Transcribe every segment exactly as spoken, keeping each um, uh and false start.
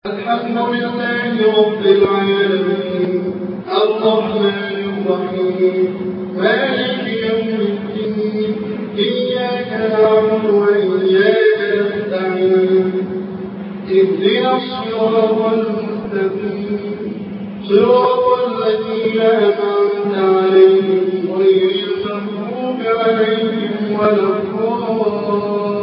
الحمد لله رب العالمين الرحمن الرحيم مالك يوم الدين إياك نعبد وإياك نستعين اهدنا الصراط المستقيم صراط الذين أنعمت عليهم غير المغضوب عليهم ولا الضالين.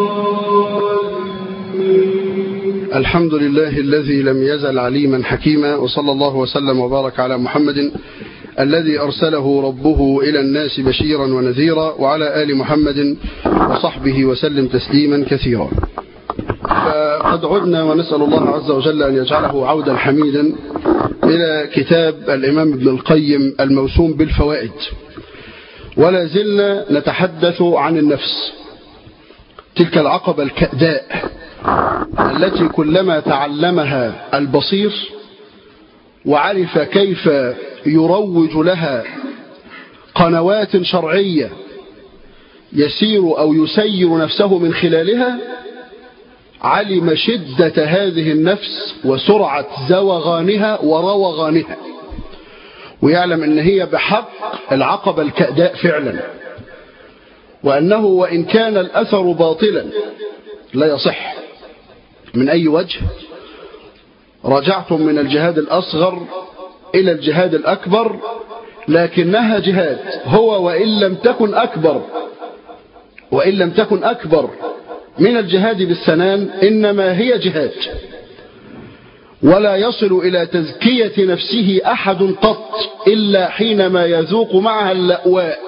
الحمد لله الذي لم يزل عليما حكيما، وصلى الله وسلم وبارك على محمد الذي أرسله ربه إلى الناس بشيرا ونذيرا، وعلى آل محمد وصحبه وسلم تسليما كثيرا. فقد عدنا ونسأل الله عز وجل أن يجعله عودا حميدا إلى كتاب الإمام ابن القيم الموسوم بالفوائد، ولا زلنا نتحدث عن النفس، تلك العقبة الكأداء التي كلما تعلمها البصير وعرف كيف يروج لها قنوات شرعية يسير أو يسير نفسه من خلالها، علم شدة هذه النفس وسرعة زوغانها وروغانها، ويعلم أن هي بحق العقبة الكأداء فعلا، وأنه وإن كان الأثر باطلا لا يصح من أي وجه. رجعتم من الجهاد الأصغر إلى الجهاد الأكبر، لكنها جهاد، هو وإن لم تكن أكبر وإن لم تكن أكبر من الجهاد بالسنان، إنما هي جهاد، ولا يصل إلى تزكية نفسه أحد قط إلا حينما يذوق معها اللأواء.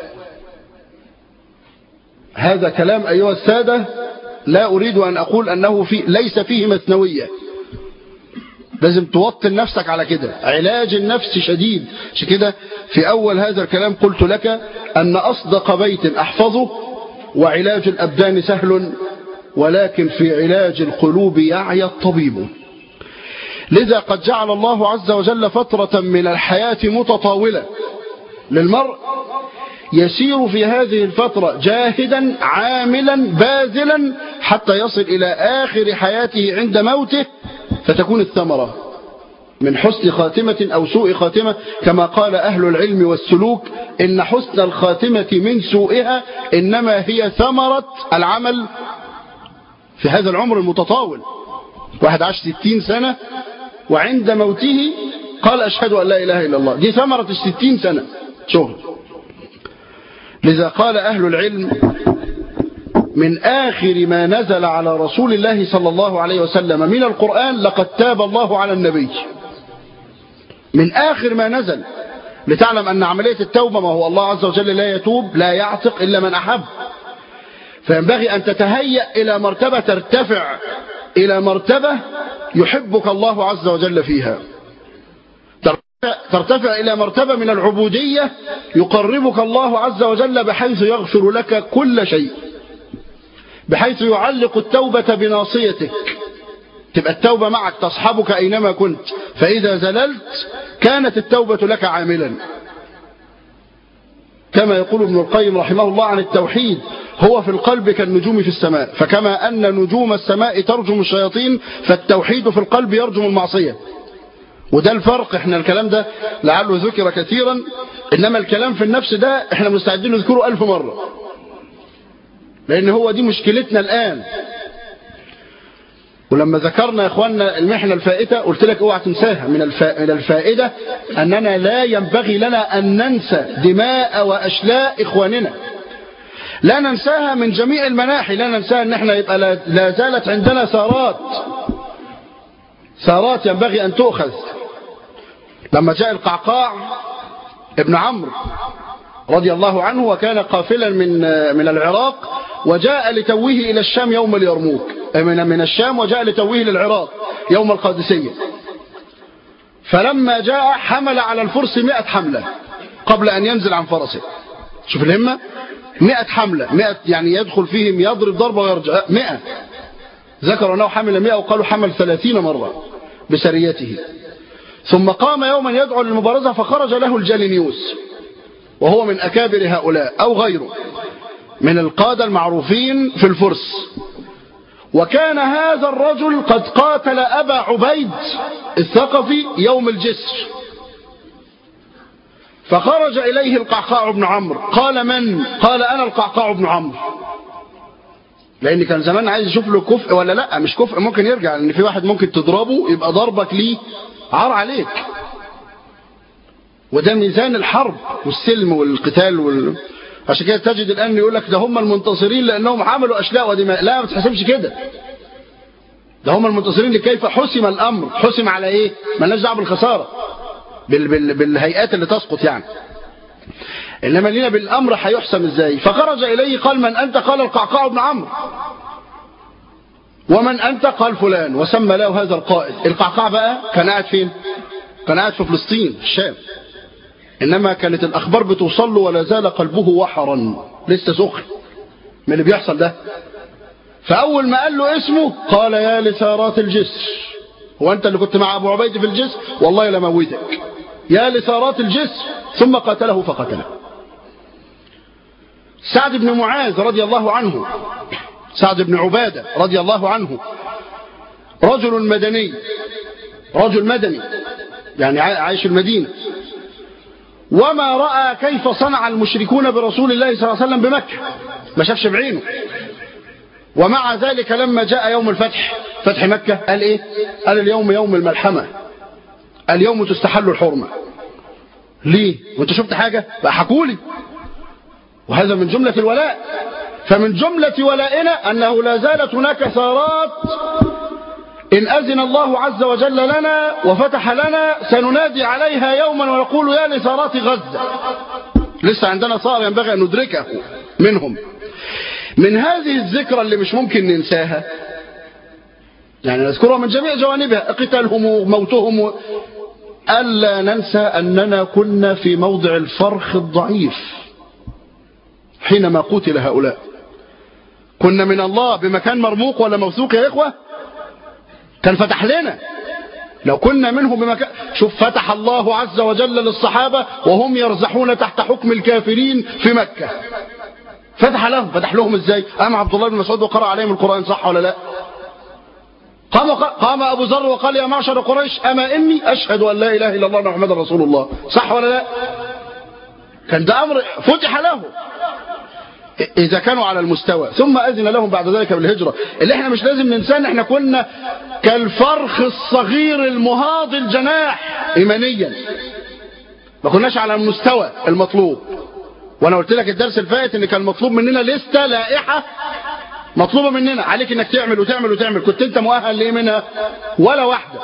هذا كلام أيها السادة لا أريد أن أقول أنه في ليس فيه مثنوية، لازم توطن نفسك على كده. علاج النفس شديد، عشان كده في أول هذا الكلام قلت لك أن أصدق بيت أحفظه: وعلاج الأبدان سهل ولكن في علاج القلوب يعي الطبيب. لذا قد جعل الله عز وجل فترة من الحياة متطاولة للمرء يسير في هذه الفترة جاهدا عاملا باذلا حتى يصل إلى آخر حياته عند موته، فتكون الثمرة من حسن خاتمة أو سوء خاتمة، كما قال أهل العلم والسلوك: إن حسن الخاتمة من سوءها إنما هي ثمرة العمل في هذا العمر المتطاول. واحد عاش ستين سنة وعند موته قال أشهد أن لا إله إلا الله، دي ثمرة الستين سنة شغل. لذا قال أهل العلم: من آخر ما نزل على رسول الله صلى الله عليه وسلم من القرآن لقد تاب الله على النبي. من آخر ما نزل، لتعلم أن عملية التوبة، ما هو الله عز وجل لا يتوب لا يعتق إلا من أحب، فينبغي أن تتهيأ إلى مرتبة ترتفع إلى مرتبة يحبك الله عز وجل فيها، ترتفع إلى مرتبة من العبودية يقربك الله عز وجل بحيث يغفر لك كل شيء، بحيث يعلق التوبة بناصيتك، تبقى التوبة معك تصحبك أينما كنت، فإذا زللت كانت التوبة لك عاملا. كما يقول ابن القيم رحمه الله عن التوحيد: هو في القلب كالنجوم في السماء، فكما أن نجوم السماء ترجم الشياطين فالتوحيد في القلب يرجم المعصية. وده الفرق. احنا الكلام ده لعله ذكر كثيرا، إنما الكلام في النفس ده احنا مستعدين نذكره ألف مرة، لأن هو دي مشكلتنا الآن. ولما ذكرنا يا إخواننا المحنة الفائتة قلت لك اوعى تنساها. من الفائدة أننا لا ينبغي لنا أن ننسى دماء وأشلاء إخواننا، لا ننساها من جميع المناحي، لا ننساها أن احنا يبقى لا زالت عندنا ثارات ثارات ينبغي أن تؤخذ. لما جاء القعقاع ابن عمرو رضي الله عنه وكان قافلا من من العراق وجاء لتويه إلى الشام يوم اليرموك، من من الشام وجاء لتويه للعراق يوم القادسية، فلما جاء حمل على الفرس مئة حملة قبل أن ينزل عن فرسه. شوف الهمة، مئة حملة، مئة يعني يدخل فيهم يضرب ضربة ويرجع. مئة ذكروا أنه حمل مئة وقالوا حمل ثلاثين مرة بسريته. ثم قام يوما يدعو للمبارزة فخرج له الجالينيوس، وهو من أكابر هؤلاء أو غيره من القادة المعروفين في الفرس، وكان هذا الرجل قد قاتل أبا عبيد الثقفي يوم الجسر، فخرج إليه القعقاع بن عمرو قال: من؟ قال: أنا القعقاع بن عمرو. لأن كان زمان عايز يشوف له كفء ولا لا، مش كفء ممكن يرجع، لأن في واحد ممكن تضربه يبقى ضربك ليه عار عليك، وده ميزان الحرب والسلم والقتال وال... عشان كده تجد الآن يقول لك ده هم المنتصرين لأنهم عملوا أشلاء ودماء. لا، ما تحسبش كده، ده هم المنتصرين لكيف حسم الأمر. حسم على إيه؟ مالناش دعوه بالخسارة، بال... بال... بالهيئات اللي تسقط يعني، إنما لنا بالأمر هيحسم إزاي. فخرج إليه قال: من أنت؟ قال: القعقاع بن عمرو. ومن أنت؟ قال: فلان. وسمى له هذا القائد. القعقاع بقى كان قاعد فين؟ كان قاعد في فلسطين في الشام، إنما كانت الأخبار بتوصل له ولا زال قلبه وحرا، لسه سخن من اللي بيحصل ده. فأول ما قال له اسمه قال: يا لثارات الجسر. هو أنت اللي كنت مع أبو عبيد في الجسر؟ والله لموتك. يا لثارات الجسر. ثم قاتله فقتله. سعد بن معاذ رضي الله عنه، سعد بن عبادة رضي الله عنه، رجل مدني، رجل مدني يعني عايش المدينة، وما رأى كيف صنع المشركون برسول الله صلى الله عليه وسلم بمكة، ما شافش بعينه. ومع ذلك لما جاء يوم الفتح، فتح مكة، قال ايه؟ قال: اليوم يوم الملحمة، اليوم تستحل الحرمة. ليه؟ وانت شفت حاجة؟ بقى حكولي. وهذا من جملة الولاء. فمن جملة ولائنا أنه لا زالت هناك ثارات إن أذن الله عز وجل لنا وفتح لنا سننادي عليها يوما ونقول: يا لثارات غزة. لسه عندنا ثار ينبغي أن ندركه منهم. من هذه الذكرى اللي مش ممكن ننساها، يعني نذكرها من جميع جوانبها، قتالهم وموتهم و... ألا ننسى أننا كنا في موضع الفرخ الضعيف حينما قتل هؤلاء. كنا من الله بمكان مرموق ولا موثوق يا إخوة؟ كان فتح لنا. لو كنا منه بمكان، شوف فتح الله عز وجل للصحابة وهم يرزحون تحت حكم الكافرين في مكة. فتح لهم، فتح لهم ازاي؟ قام عبد الله بن مسعود وقرأ عليهم القرآن، صح ولا لا؟ قام قام أبو ذر وقال: يا معشر قريش أما إني أشهد أن لا إله إلا الله محمد رسول الله، صح ولا لا؟ كان ده أمر فتح له إذا كانوا على المستوى. ثم أذن لهم بعد ذلك بالهجرة، اللي احنا مش لازم ننسان، احنا كنا كالفرخ الصغير المهاض الجناح إيمانيا، ما كناش على المستوى المطلوب. وانا قلت لك الدرس الفائت ان كان مطلوب مننا لستة لائحة مطلوبة مننا، عليك انك تعمل وتعمل وتعمل. كنت انت مؤهل ليه منها؟ ولا واحدة.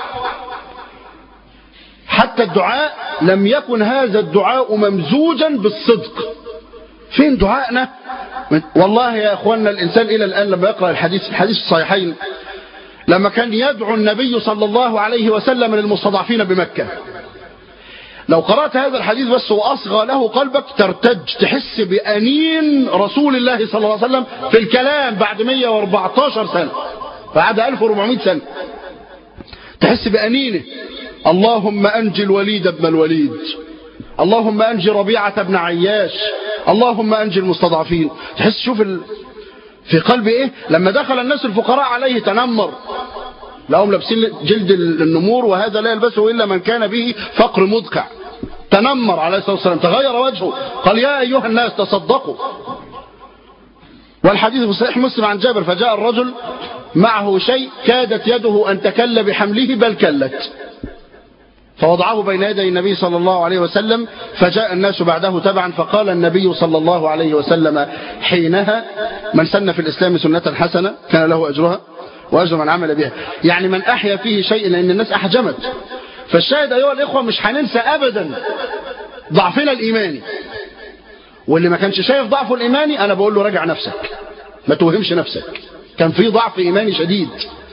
حتى الدعاء لم يكن هذا الدعاء ممزوجا بالصدق. فين دعائنا؟ والله يا اخوانا الانسان الى الان لما يقرأ الحديث الحديث الصحيحين، لما كان يدعو النبي صلى الله عليه وسلم للمستضعفين بمكة، لو قرأت هذا الحديث بس وأصغى له قلبك ترتج، تحس بأنين رسول الله صلى الله عليه وسلم في الكلام بعد مئة وأربعتاشر سنة، بعد ألف وأربعمائة سنة، تحس بأنينه. اللهم أنجي الوليد بن الوليد، اللهم أنجي ربيعة بن عياش، اللهم أنجي المستضعفين. تحس شوف ال... في قلب إيه؟ لما دخل الناس الفقراء عليه تنمر، لهم لابسين جلد النمور وهذا لا يلبسه إلا من كان به فقر مدقع. تنمر عليه الصلاة والسلام، تغير وجهه، قال: يا أيها الناس تصدقوا. والحديث في صحيح مسلم عن جابر: فجاء الرجل معه شيء كادت يده أن تكل بحمله بل كلت، فوضعه بين يدي النبي صلى الله عليه وسلم، فجاء الناس بعده تبعا، فقال النبي صلى الله عليه وسلم حينها: من سن في الإسلام سنة حسنة كان له أجرها وأجر من عمل بها. يعني من أحيا فيه شيء، لأن الناس أحجمت. فالشاهد أيها الإخوة مش هننسى أبدا ضعفنا الإيماني، واللي ما كانش شايف ضعفه الإيماني أنا بقول له راجع نفسك، ما توهمش نفسك، كان في ضعف إيماني شديد.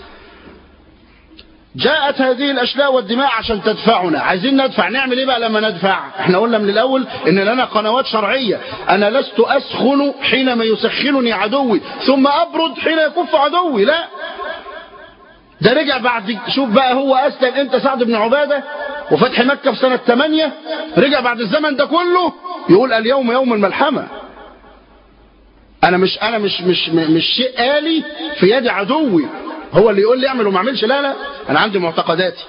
جاءت هذه الأشلاء والدماء عشان تدفعنا. عايزين ندفع، نعمل إيه بقى لما ندفع؟ احنا قلنا من الأول إن لنا قنوات شرعية. أنا لست أسخن حينما يسخنني عدوي ثم أبرد حين يكف عدوي، لا، ده رجع بعد. شوف بقى هو أسلم امتى سعد بن عبادة وفتح مكة في سنة ثمانية، رجع بعد الزمن ده كله يقول: اليوم يوم الملحمة. انا مش انا مش مش مش شيء آلي في يد عدوي هو اللي يقول لي اعمل وما اعملش. لا لا، انا عندي معتقداتي.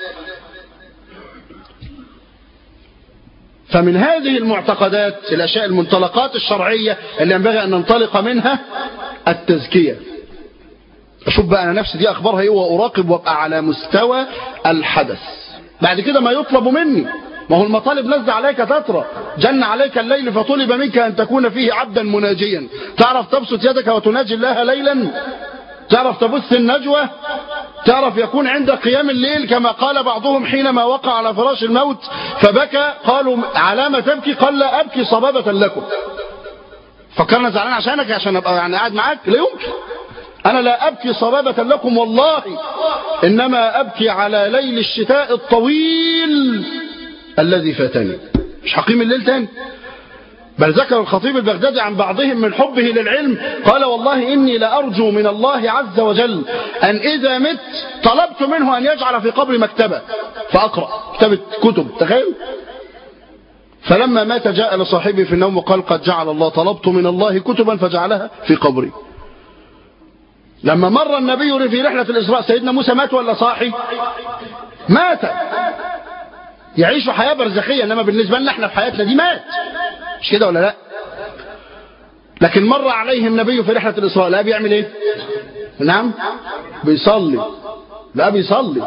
فمن هذه المعتقدات الاشياء المنطلقات الشرعية اللي ينبغي ان ننطلق منها التزكية. اشوف بقى انا نفسي دي اخبارها ايه واراقب وابقى على مستوى الحدث. بعد كده ما يطلب مني، ما هو المطالب نزل عليك تترى، جن عليك الليل فطلب منك ان تكون فيه عبدا مناجيا. تعرف تبسط يدك وتناجي الله ليلا؟ تعرف تبث النجوى؟ تعرف يكون عند قيام الليل كما قال بعضهم حينما وقع على فراش الموت فبكى، قالوا على ما تبكي؟ قال لا أبكي صبابة لكم. فكرنا زعلان عشانك عشان ابقى يعني قاعد معاك؟ لا يمكن. أنا لا أبكي صبابة لكم والله، إنما أبكي على ليل الشتاء الطويل الذي فاتني. مش هقيم الليل تاني. بل ذكر الخطيب البغدادي عن بعضهم من حبه للعلم قال والله إني لأرجو من الله عز وجل أن إذا مت طلبت منه أن يجعل في قبري مكتبة فأقرأ كتابة كتب. تخيل. فلما مات جاء لصاحبه في النوم وقال قد جعل الله، طلبت من الله كتبا فجعلها في قبري. لما مر النبي في رحلة الإسراء سيدنا موسى مات ولا صاحي؟ مات. يعيش حياة برزخية، إنما بالنسبة لنا احنا في حياتنا دي مات. مش كده ولا لا؟ لكن مر عليه النبي في رحلة الإسراء، لا بيعمل ايه؟ نعم بيصلي. لا بيصلي.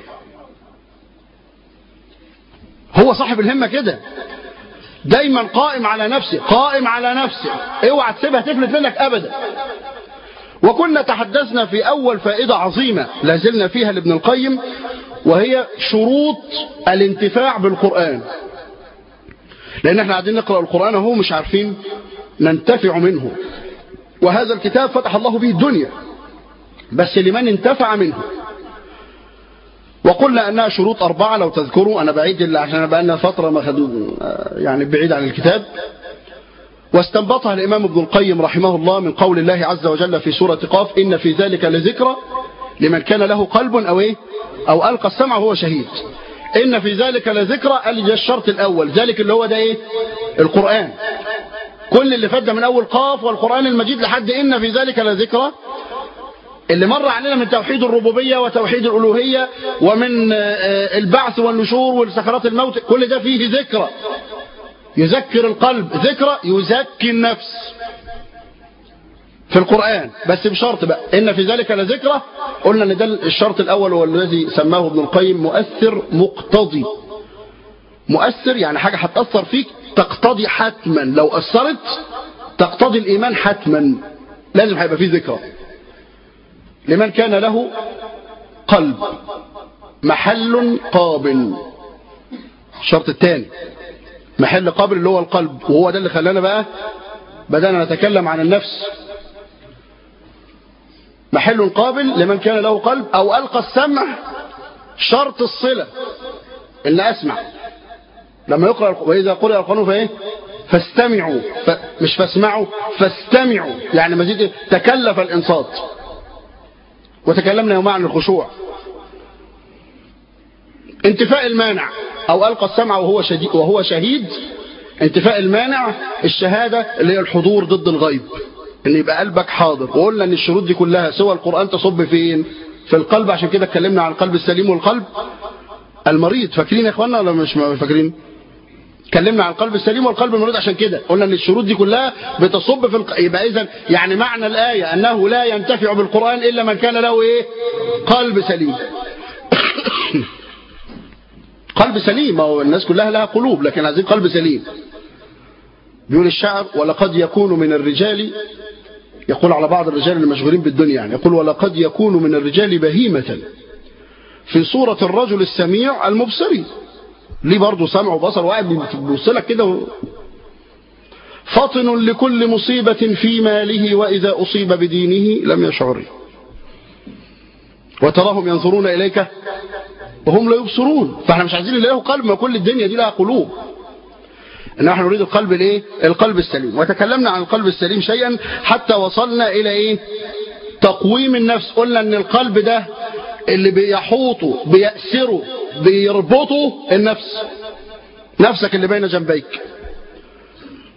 هو صاحب الهمة كده، دايما قائم على نفسه، قائم على نفسه، اوعى تسيبها تفلت منك ابدا. وكنا تحدثنا في اول فائدة عظيمة لازلنا فيها لابن القيم، وهي شروط الانتفاع بالقرآن. لان احنا قاعدين نقرأ القرآن وهو مش عارفين ننتفع منه، وهذا الكتاب فتح الله به الدنيا بس لمن انتفع منه. وقلنا أنها شروط أربعة لو تذكروا، أنا بعيد اللي عشان بقى لنا فترة ما خدوا يعني بعيد عن الكتاب. واستنبطها الإمام ابن القيم رحمه الله من قول الله عز وجل في سورة قاف إن في ذلك لذكرى لمن كان له قلب أو إيه أو ألقى السمع وهو شهيد. إن في ذلك لذكرى قال الشرط الأول، ذلك اللي هو ده إيه؟ القرآن. كل اللي فات من أول قاف والقرآن المجيد لحد إن في ذلك لذكرى اللي مر علينا من توحيد الربوبية وتوحيد الألوهية ومن البعث والنشور والسكرات الموت، كل ده فيه ذكرى يذكر القلب، ذكرى يزكي النفس في القرآن. بس بشرط بقى إن في ذلك لذكرى، قلنا ان ده الشرط الأول هو الذي سماه ابن القيم مؤثر مقتضي. مؤثر يعني حاجة هتأثر فيك تقتضي حتما، لو أثرت تقتضي الإيمان حتما، لازم هيبقى فيه ذكرى. لمن كان له قلب محل قابل. الشرط الثاني محل قابل اللي هو القلب، وهو ده اللي خلانا بقى بدأنا نتكلم عن النفس. محل قابل لمن كان له قلب أو ألقى السمع. شرط الصلة إن أسمع لما يقرأ، وإذا قرأ القرآن فإيه فاستمعوا، ف... مش فاسمعوا فاستمعوا، يعني مزيد تكلف الإنصات. وتكلمنا يوم عن الخشوع. انتفاء المانع أو ألقى السمع وهو شهيد, وهو شهيد. انتفاء المانع الشهادة اللي هي الحضور ضد الغيب، ان يبقى قلبك حاضر. وقلنا ان الشروط دي كلها سوى القرآن تصب فين؟ في القلب. عشان كده اتكلمنا عن القلب السليم والقلب المريض. فاكرين يا اخوانا ولا مش فاكرين؟ اتكلمنا عن القلب السليم والقلب المريض. عشان كده قلنا ان الشروط دي كلها بتصب في الق... يبقى اذا يعني معنى الآية انه لا ينتفع بالقرآن الا من كان له ايه؟ قلب سليم. قلب سليم، هو الناس كلها لها قلوب لكن عايزين قلب سليم. بيقول الشاعر ولقد يكون من الرجال، يقول على بعض الرجال المشغولين بالدنيا يعني، يقول ولقد يكون من الرجال بهيمة في صورة الرجل السميع المبصري. ليه برضه سمع وبصر واحد بيوصلك كده و... فطن لكل مصيبة في ماله وإذا أصيب بدينه لم يشعر، وتراهم ينظرون إليك وهم لا يبصرون. فاحنا مش عايزين اللي له قلب، ما كل الدنيا دي لها قلوب، ان احنا نريد القلب الايه؟ القلب السليم. وتكلمنا عن القلب السليم شيئا حتى وصلنا الى ايه؟ تقويم النفس. قلنا ان القلب ده اللي بيحوطه بيأسره بيربطه النفس، نفسك اللي بين جنبيك.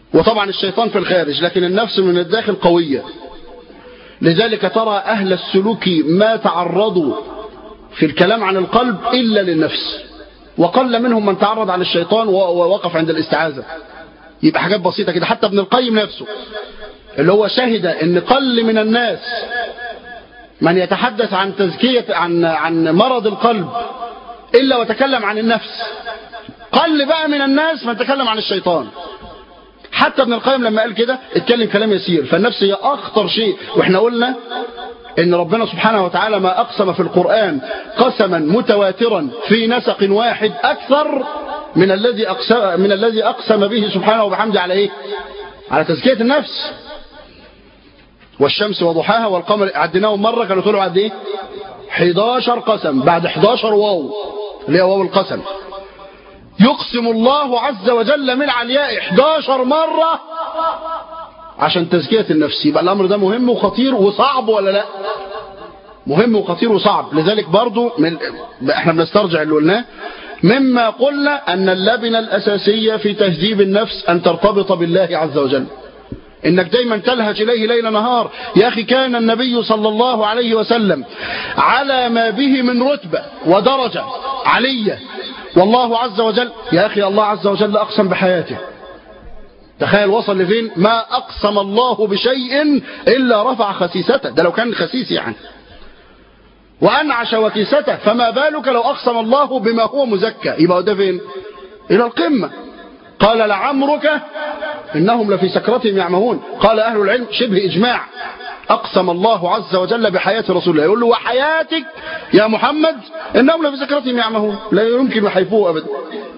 وطبعا الشيطان في الخارج، لكن النفس من الداخل قوية. لذلك ترى أهل السلوك ما تعرضوا في الكلام عن القلب إلا للنفس، وقل منهم من تعرض على الشيطان ووقف عند الاستعاذة. يبقى حاجات بسيطة كده. حتى ابن القيم نفسه اللي هو شهد ان قل من الناس من يتحدث عن تزكية عن عن مرض القلب إلا وتكلم عن النفس، قل بقى من الناس من تكلم عن الشيطان. حتى ابن القيم لما قال كده اتكلم كلام يسير. فالنفس هي أخطر شيء. واحنا قلنا ان ربنا سبحانه وتعالى ما أقسم في القرآن قسما متواترا في نسق واحد أكثر من الذي أقسم من الذي أقسم به سبحانه وبحمده على إيه؟ على تزكية النفس. والشمس وضحاها والقمر عديناهم مرة كانوا طلعوا قد ايه؟ حداشر قسم بعد حداشر واو اللي هي واو القسم. يقسم الله عز وجل من علياء حداشر مرة عشان تزكية النفس. يبقى الأمر ده مهم وخطير وصعب ولا لا؟ مهم وخطير وصعب. لذلك برضو من احنا بنسترجع اللي قلناه. مما قلنا أن اللبنة الأساسية في تهذيب النفس أن ترتبط بالله عز وجل، إنك دايما تلهج إليه ليل نهار. يا أخي كان النبي صلى الله عليه وسلم على ما به من رتبة ودرجة علية، والله عز وجل يا أخي الله عز وجل أقسم بحياته. تخيل وصل لفين؟ ما أقسم الله بشيء إلا رفع خسيسته. ده لو كان خسيس يعني، وأنعش وكيسته، فما بالك لو أقسم الله بما هو مزكى. يبقى ده فين؟ إلى القمة. قال لعمرك إنهم لفي سكرتهم يعمهون. قال أهل العلم شبه إجماع، أقسم الله عز وجل بحياة رسول الله، يقول له وحياتك يا محمد إنهم لفي سكرتهم يعمهون، لا يمكن يحيفوه أبدا.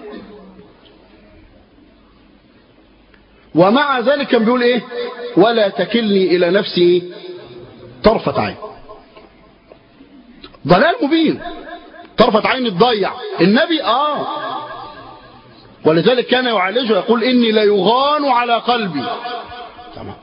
ومع ذلك كان بيقول إيه؟ ولا تكلني إلى نفسي طرفة عين. ضلال مبين، طرفة عين تضيع النبي. آه ولذلك كان يعالجه يقول إني لا يغان على قلبي. تمام.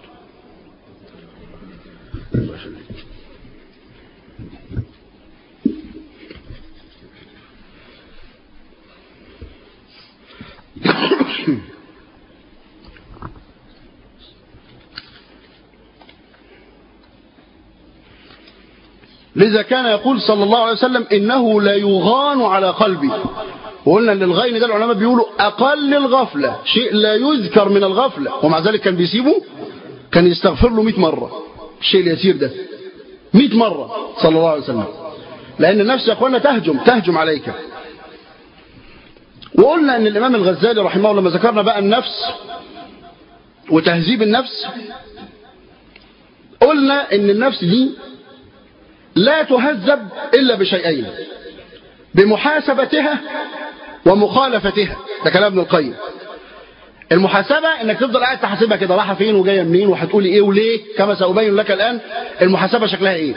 لذا كان يقول صلى الله عليه وسلم إنه لا يغان على قلبي. وقلنا ان الغين ده العلماء بيقولوا أقل الغفلة، شيء لا يذكر من الغفلة، ومع ذلك كان بيسيبه، كان يستغفر له مئة مرة الشيء اليسير ده، مئة مرة صلى الله عليه وسلم. لأن النفس يا أخوانا تهجم تهجم عليك. وقلنا أن الإمام الغزالي رحمه الله لما ذكرنا بقى النفس وتهذيب النفس، قلنا أن النفس دي لا تهذب إلا بشيئين: بمحاسبتها ومخالفتها. ده كلام ابن القيم. المحاسبة انك تفضل قاعد تحاسبها كده، رايحه فين وجايه منين وهتقولي ايه وليه، كما سأبين لك الآن المحاسبة شكلها ايه.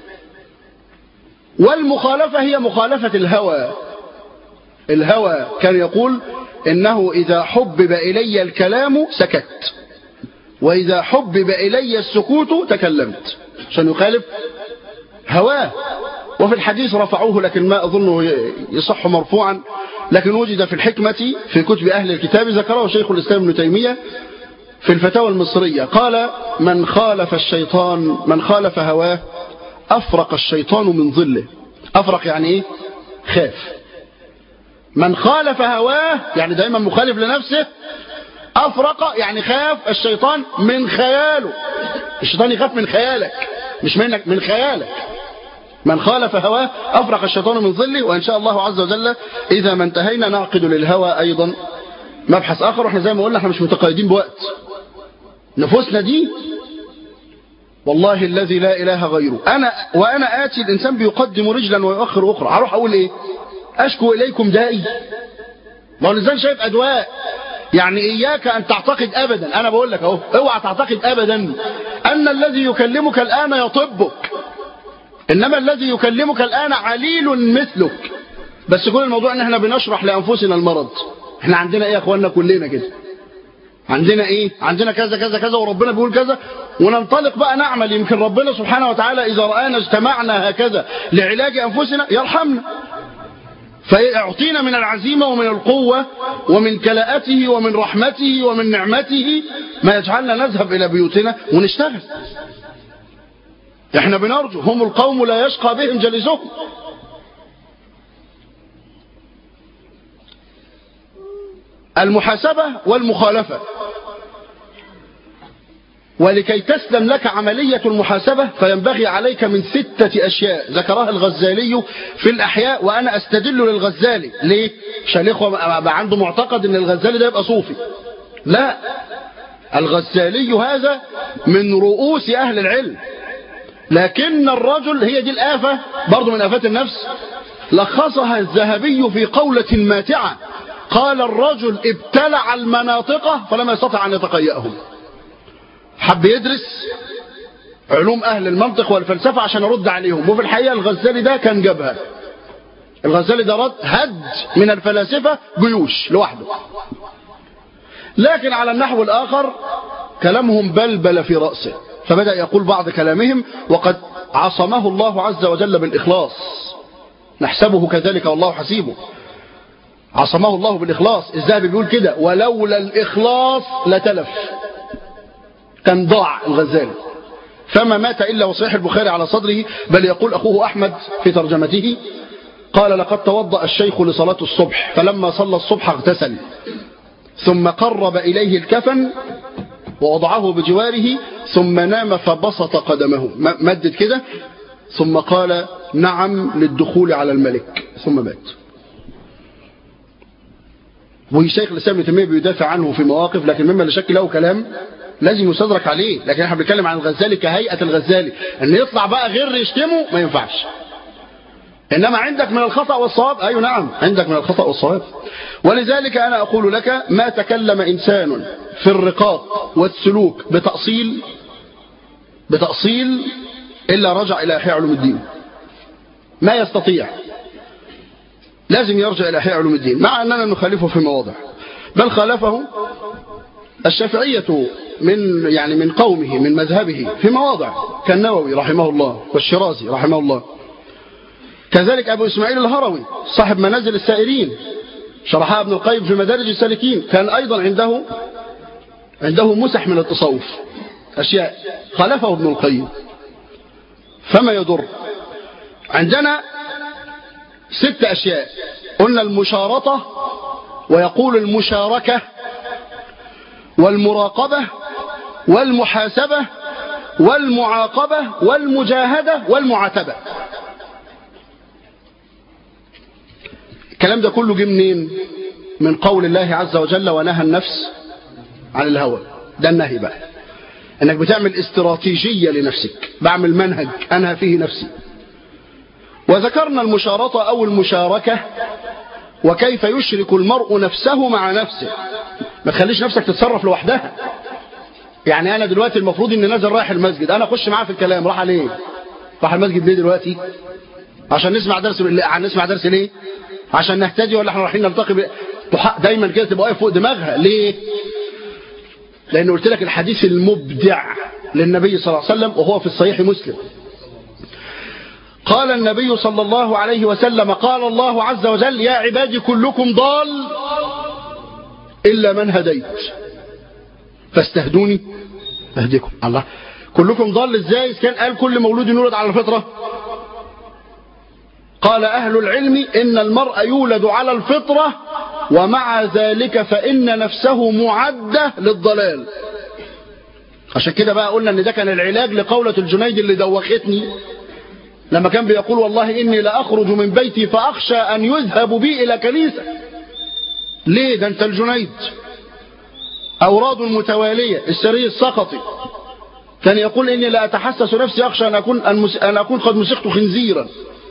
والمخالفة هي مخالفة الهوى. الهوى كان يقول انه اذا حبب الي الكلام سكت، واذا حبب الي السكوت تكلمت، عشان يخالف هواه. وفي الحديث رفعوه لكن ما أظنه يصح مرفوعا، لكن وجد في الحكمة في كتب أهل الكتاب، ذكره شيخ الإسلام ابن تيمية في الفتاوى المصرية، قال من خالف الشيطان من خالف هواه أفرق الشيطان من ظله. أفرق يعني إيه؟ خاف. من خالف هواه يعني دائما مخالف لنفسه. أفرق يعني خاف الشيطان من خياله. الشيطان يخاف من خيالك مش منك، من خيالك. من خالف هواه أفرق الشيطان من ظله. وإن شاء الله عز وجل إذا ما انتهينا نعقد للهوى أيضا مبحث آخر. وإحنا زي ما قلنا احنا مش متقيدين بوقت. نفوسنا دي والله الذي لا إله غيره. أنا وأنا آتي الإنسان بيقدم رجلا ويؤخر أخرى، هروح أقول إيه؟ أشكو إليكم دائي. ما هو الإنسان شايف أدواء. يعني إياك أن تعتقد أبدا، أنا بقول لك أهو، اوعى تعتقد أبدا أن الذي يكلمك الآن يطبك، إنما الذي يكلمك الآن عليل مثلك. بس كل الموضوع ان احنا بنشرح لأنفسنا المرض. احنا عندنا ايه يا اخواننا كلنا كده؟ عندنا ايه؟ عندنا كذا كذا كذا وربنا بيقول كذا، وننطلق بقى نعمل. يمكن ربنا سبحانه وتعالى إذا رآنا اجتمعنا هكذا لعلاج أنفسنا يرحمنا. فيعطينا من العزيمة ومن القوة ومن كلاءته ومن رحمته ومن نعمته ما يجعلنا نذهب إلى بيوتنا ونشتغل. احنا بنرجو هم القوم لا يشقى بهم جلسهم. المحاسبة والمخالفة. ولكي تسلم لك عملية المحاسبة فينبغي عليك من ستة أشياء ذكرها الغزالي في الأحياء، وأنا أستدل للغزالي. ليه؟ عشان الإخوة عنده معتقد أن الغزالي ده يبقى صوفي. لا، الغزالي هذا من رؤوس أهل العلم، لكن الرجل، هي دي الآفة برضو من آفات النفس، لخصها الذهبي في قولة ماتعة، قال الرجل ابتلع المناطق فلم يستطع أن يتقيأهم. حب يدرس علوم أهل المنطق والفلسفة عشان أرد عليهم، وفي الحقيقة الغزالي ده كان جابها. الغزالي ده رد هد من الفلاسفة جيوش لوحده. لكن على النحو الآخر كلامهم بلبل في رأسه، فبدأ يقول بعض كلامهم وقد عصمه الله عز وجل بالإخلاص، نحسبه كذلك والله حسيبه. عصمه الله بالإخلاص. الذهبي بيقول كده: ولولا الإخلاص لتلف. كان ضاع الغزالي، فما مات إلا وصحيح البخاري على صدره. بل يقول أخوه أحمد في ترجمته قال: لقد توضأ الشيخ لصلاة الصبح فلما صلى الصبح اغتسل ثم قرب إليه الكفن ووضعه بجواره ثم نام فبسط قدمه، مدد كده، ثم قال: نعم للدخول على الملك، ثم مات. وشيخ الإسلام ابن تيمية بيدافع عنه في مواقف، لكن مما لا شك له كلام لازم يستدرك عليه. لكن احنا بنتكلم عن الغزالي كهيئة الغزالي، ان يطلع بقى غير يشتمه ما ينفعش. انما عندك من الخطأ والصواب، ايوه نعم عندك من الخطأ والصواب. ولذلك انا اقول لك: ما تكلم انسان في الرقاق والسلوك بتأصيل بتأصيل الا رجع الى احياء علوم الدين. ما يستطيع، لازم يرجع الى احياء علوم الدين، مع اننا نخالفه في مواضع، بل خالفه الشافعية من يعني من قومه من مذهبه في مواضع، كالنووي رحمه الله والشرازي رحمه الله. كذلك أبو إسماعيل الهروي صاحب منازل السائرين شرحها ابن القيم في مدارج السالكين، كان أيضا عنده عنده مسح من التصوف، أشياء خالفه ابن القيم، فما يضر. عندنا ست أشياء قلنا: المشارطة، ويقول المشاركة، والمراقبة، والمحاسبة، والمعاقبة، والمجاهدة، والمعاتبة. الكلام ده كله جه منين؟ من قول الله عز وجل: ونهى النفس عن الهوى. ده النهي بقى، انك بتعمل استراتيجية لنفسك، بعمل منهج انهى فيه نفسي. وذكرنا المشارطة او المشاركة، وكيف يشرك المرء نفسه مع نفسه. ما تخليش نفسك تتصرف لوحدها. يعني انا دلوقتي المفروض اني نازل رايح المسجد، انا اخش معاه في الكلام، راح عليه راح المسجد ليه دلوقتي؟ عشان نسمع درس نسمع درس ليه؟ عشان نهتدي، ولا احنا رايحين نلتقي ب... دايما كده تبقى واقف فوق دماغها ليه؟ لان قلت لك الحديث المبدع للنبي صلى الله عليه وسلم وهو في الصحيح مسلم. قال النبي صلى الله عليه وسلم: قال الله عز وجل: يا عبادي كلكم ضال إلا من هديت فاستهدوني أهدكم. الله، كلكم ضال ازاي؟ كان قال كل مولود يولد على الفطرة. قال أهل العلم: إن المرء يولد على الفطرة، ومع ذلك فإن نفسه معدة للضلال. عشان كده بقى قلنا ان ده كان العلاج لقولة الجنيد اللي دوختني لما كان بيقول: والله إني لأخرج من بيتي فأخشى أن يذهب بي إلى كنيسة. ليه؟ ده أنت الجنيد. أوراد متوالية، السري السقطي كان يقول: إني لا أتحسس نفسي، أخشى أن أكون, أن أكون قد مسخت خنزيرا.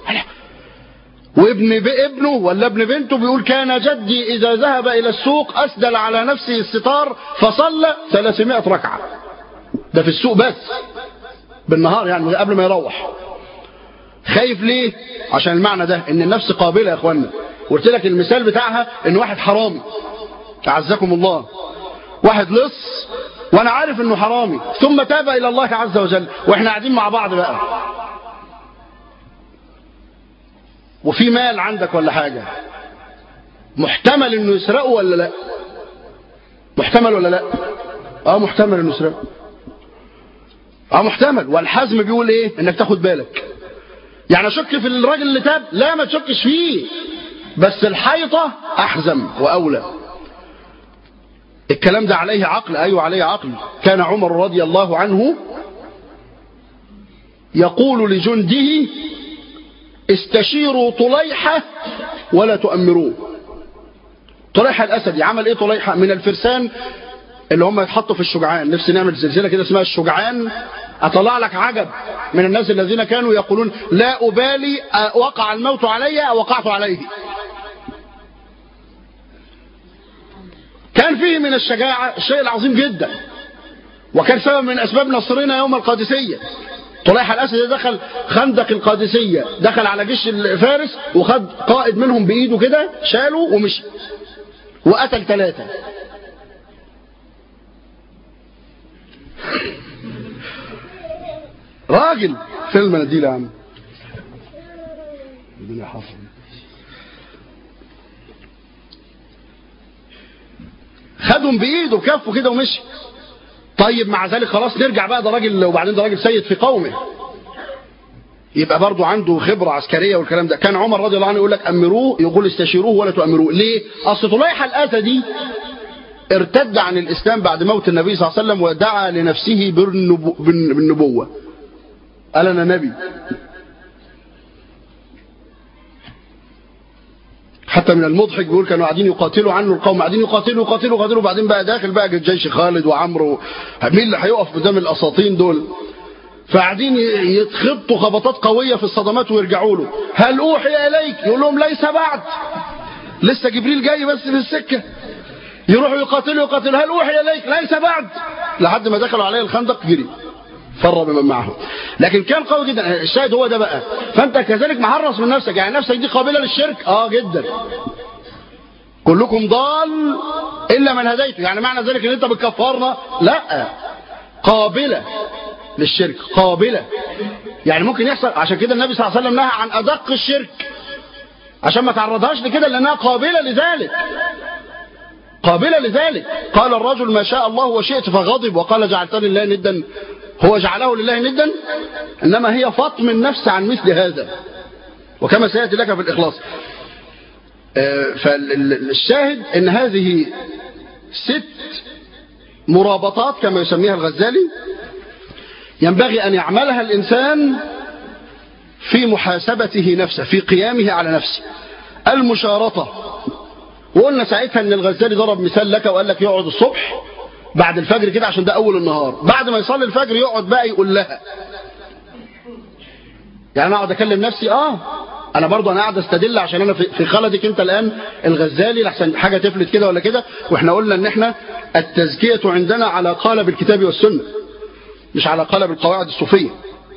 وابن ابنه ولا ابن بنته بيقول: كان جدي إذا ذهب إلى السوق أسدل على نفسه الستار فصلى ثلاثمائة ركعة. ده في السوق بس بالنهار، يعني قبل ما يروح. خايف ليه؟ عشان المعنى ده، ان النفس قابلة يا اخوانا. قلت لك المثال بتاعها ان واحد حرامي، اعزكم الله، واحد لص وانا عارف انه حرامي، ثم تاب الى الله عز وجل، واحنا قاعدين مع بعض بقى، وفي مال عندك ولا حاجة، محتمل انه يسرقه ولا لا؟ محتمل ولا لا؟ اه محتمل انه يسرقه، اه محتمل. والحزم بيقول ايه؟ انك تاخد بالك. يعني اشك في الراجل اللي تاب؟ لا ما تشكش فيه، بس الحيطة احزم واولى. الكلام ده عليه عقل؟ ايوه عليه عقل. كان عمر رضي الله عنه يقول لجنده استشيروا طليحة ولا تؤمروه. طليحة الاسدي عمل ايه؟ طليحة من الفرسان اللي هم يتحطوا في الشجعان. نفسي نعمل سلسلة كده اسمها الشجعان، اطلع لك عجب من الناس الذين كانوا يقولون لا أبالي وقع الموت علي أو وقعت عليه. كان فيه من الشجاعة الشيء العظيم جدا، وكان سبب من أسباب نصرنا يوم القادسية. طليحة الأسد دخل خندق القادسية، دخل على جيش الفارس وخد قائد منهم بإيده كده شاله ومشي وقتل ثلاثة. راجل فيلم مناديل يا عم الدنيا حصل. خدهم بايده بكفه كده ومشي. طيب مع ذلك خلاص نرجع بقى، ده راجل وبعدين ده راجل سيد في قومه، يبقى برضو عنده خبرة عسكرية والكلام ده. كان عمر رضي الله عنه يقول لك أمروه، يقول استشيروه ولا تؤمروه. ليه؟ أصل طليحة الأسدي ارتد عن الإسلام بعد موت النبي صلى الله عليه وسلم ودعا لنفسه بالنبوة، قال أنا نبي. حتى من المضحك بيقول كانوا قاعدين يقاتلوا عنه القوم، قاعدين يقاتلوا يقاتلوا يقاتلوا وبعدين بقى داخل بقى جيش خالد وعمرو، مين اللي هيقف قدام الأساطين دول؟ فقاعدين يتخبطوا خبطات قوية في الصدمات ويرجعوا له. هل أوحي إليك؟ يقول لهم ليس بعد، لسه جبريل جاي بس في السكة. يروحوا يقاتلوا يقاتلوا، هل أوحي إليك؟ ليس بعد، لحد ما دخلوا عليه الخندق جري فر بمن معه. لكن كان قوي جدا. الشاهد هو ده بقى. فأنت كذلك محرص من نفسك، يعني نفسك دي قابلة للشرك؟ آه جدا. كلكم ضال إلا من هديته، يعني معنى ذلك ان انت بتكفرنا؟ لا، قابلة للشرك، قابلة. يعني ممكن يحصل. عشان كده النبي صلى الله عليه وسلم نهى عن أدق الشرك عشان ما تعرضهاش لكده، لأنها قابلة لذلك، قابلة لذلك. قال الرجل ما شاء الله وشئت فغضب وقال جعلتني لله ندا، هو جعله لله ندا؟ إنما هي فطم النفس عن مثل هذا، وكما سيأتي لك في الإخلاص. فالشاهد ان هذه ست مرابطات كما يسميها الغزالي ينبغي أن يعملها الإنسان في محاسبته نفسه، في قيامه على نفسه. المشارطة، وقلنا ساعتها ان الغزالي ضرب مثال لك وقال لك يقعد الصبح بعد الفجر كده عشان ده أول النهار، بعد ما يصلي الفجر يقعد بقى يقول لها. يعني أنا أقعد أكلم نفسي آه أنا برضو أنا قاعد أستدل عشان أنا في خلدك أنت الآن الغزالي لحسن حاجة تفلت كده ولا كده. وإحنا قلنا إن إحنا التزكية عندنا على قالب الكتاب والسنة مش على قالب القواعد الصوفية.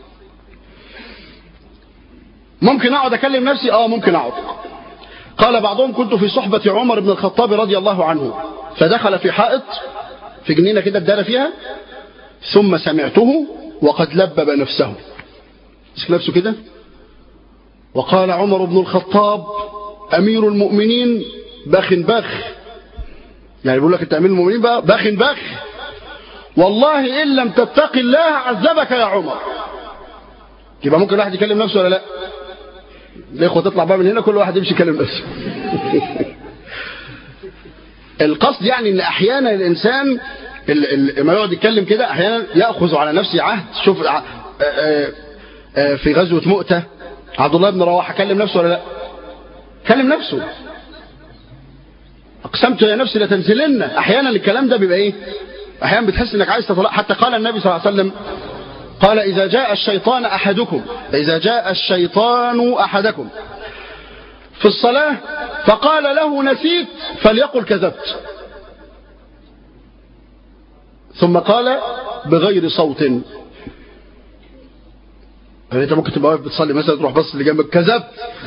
ممكن أقعد أكلم نفسي آه ممكن أقعد. قال بعضهم كنت في صحبة عمر بن الخطاب رضي الله عنه فدخل في حائط في جنينة كده ادانا فيها، ثم سمعته وقد لبب نفسه، مسك نفسه كده وقال عمر بن الخطاب أمير المؤمنين بخ بخ، يعني بيقول لك انت أمير المؤمنين بقى بخ بخ، والله إن لم تتق الله عذبك يا عمر. يبقى ممكن واحد يكلم نفسه ولا لا؟ الإخوة تطلع بقى من هنا كل واحد يمشي يكلم نفسه. القصد يعني ان احيانا الانسان لما يقعد يتكلم كده احيانا ياخذ على نفسه عهد. شوف في غزوة مؤتة عبد الله بن رواحه كلم نفسه ولا لا؟ كلم نفسه. اقسمت يا نفسي لتنزلن. احيانا الكلام ده بيبقى ايه؟ احيانا بتحس انك عايز تطلع. حتى قال النبي صلى الله عليه وسلم قال اذا جاء الشيطان احدكم اذا جاء الشيطان احدكم في الصلاة فقال له نسيت فليقل كذبت، ثم قال بغير صوت. يعني انت ممكن تبقى واقف بتصلي مثلا تروح بص اللي جنبك كذبت.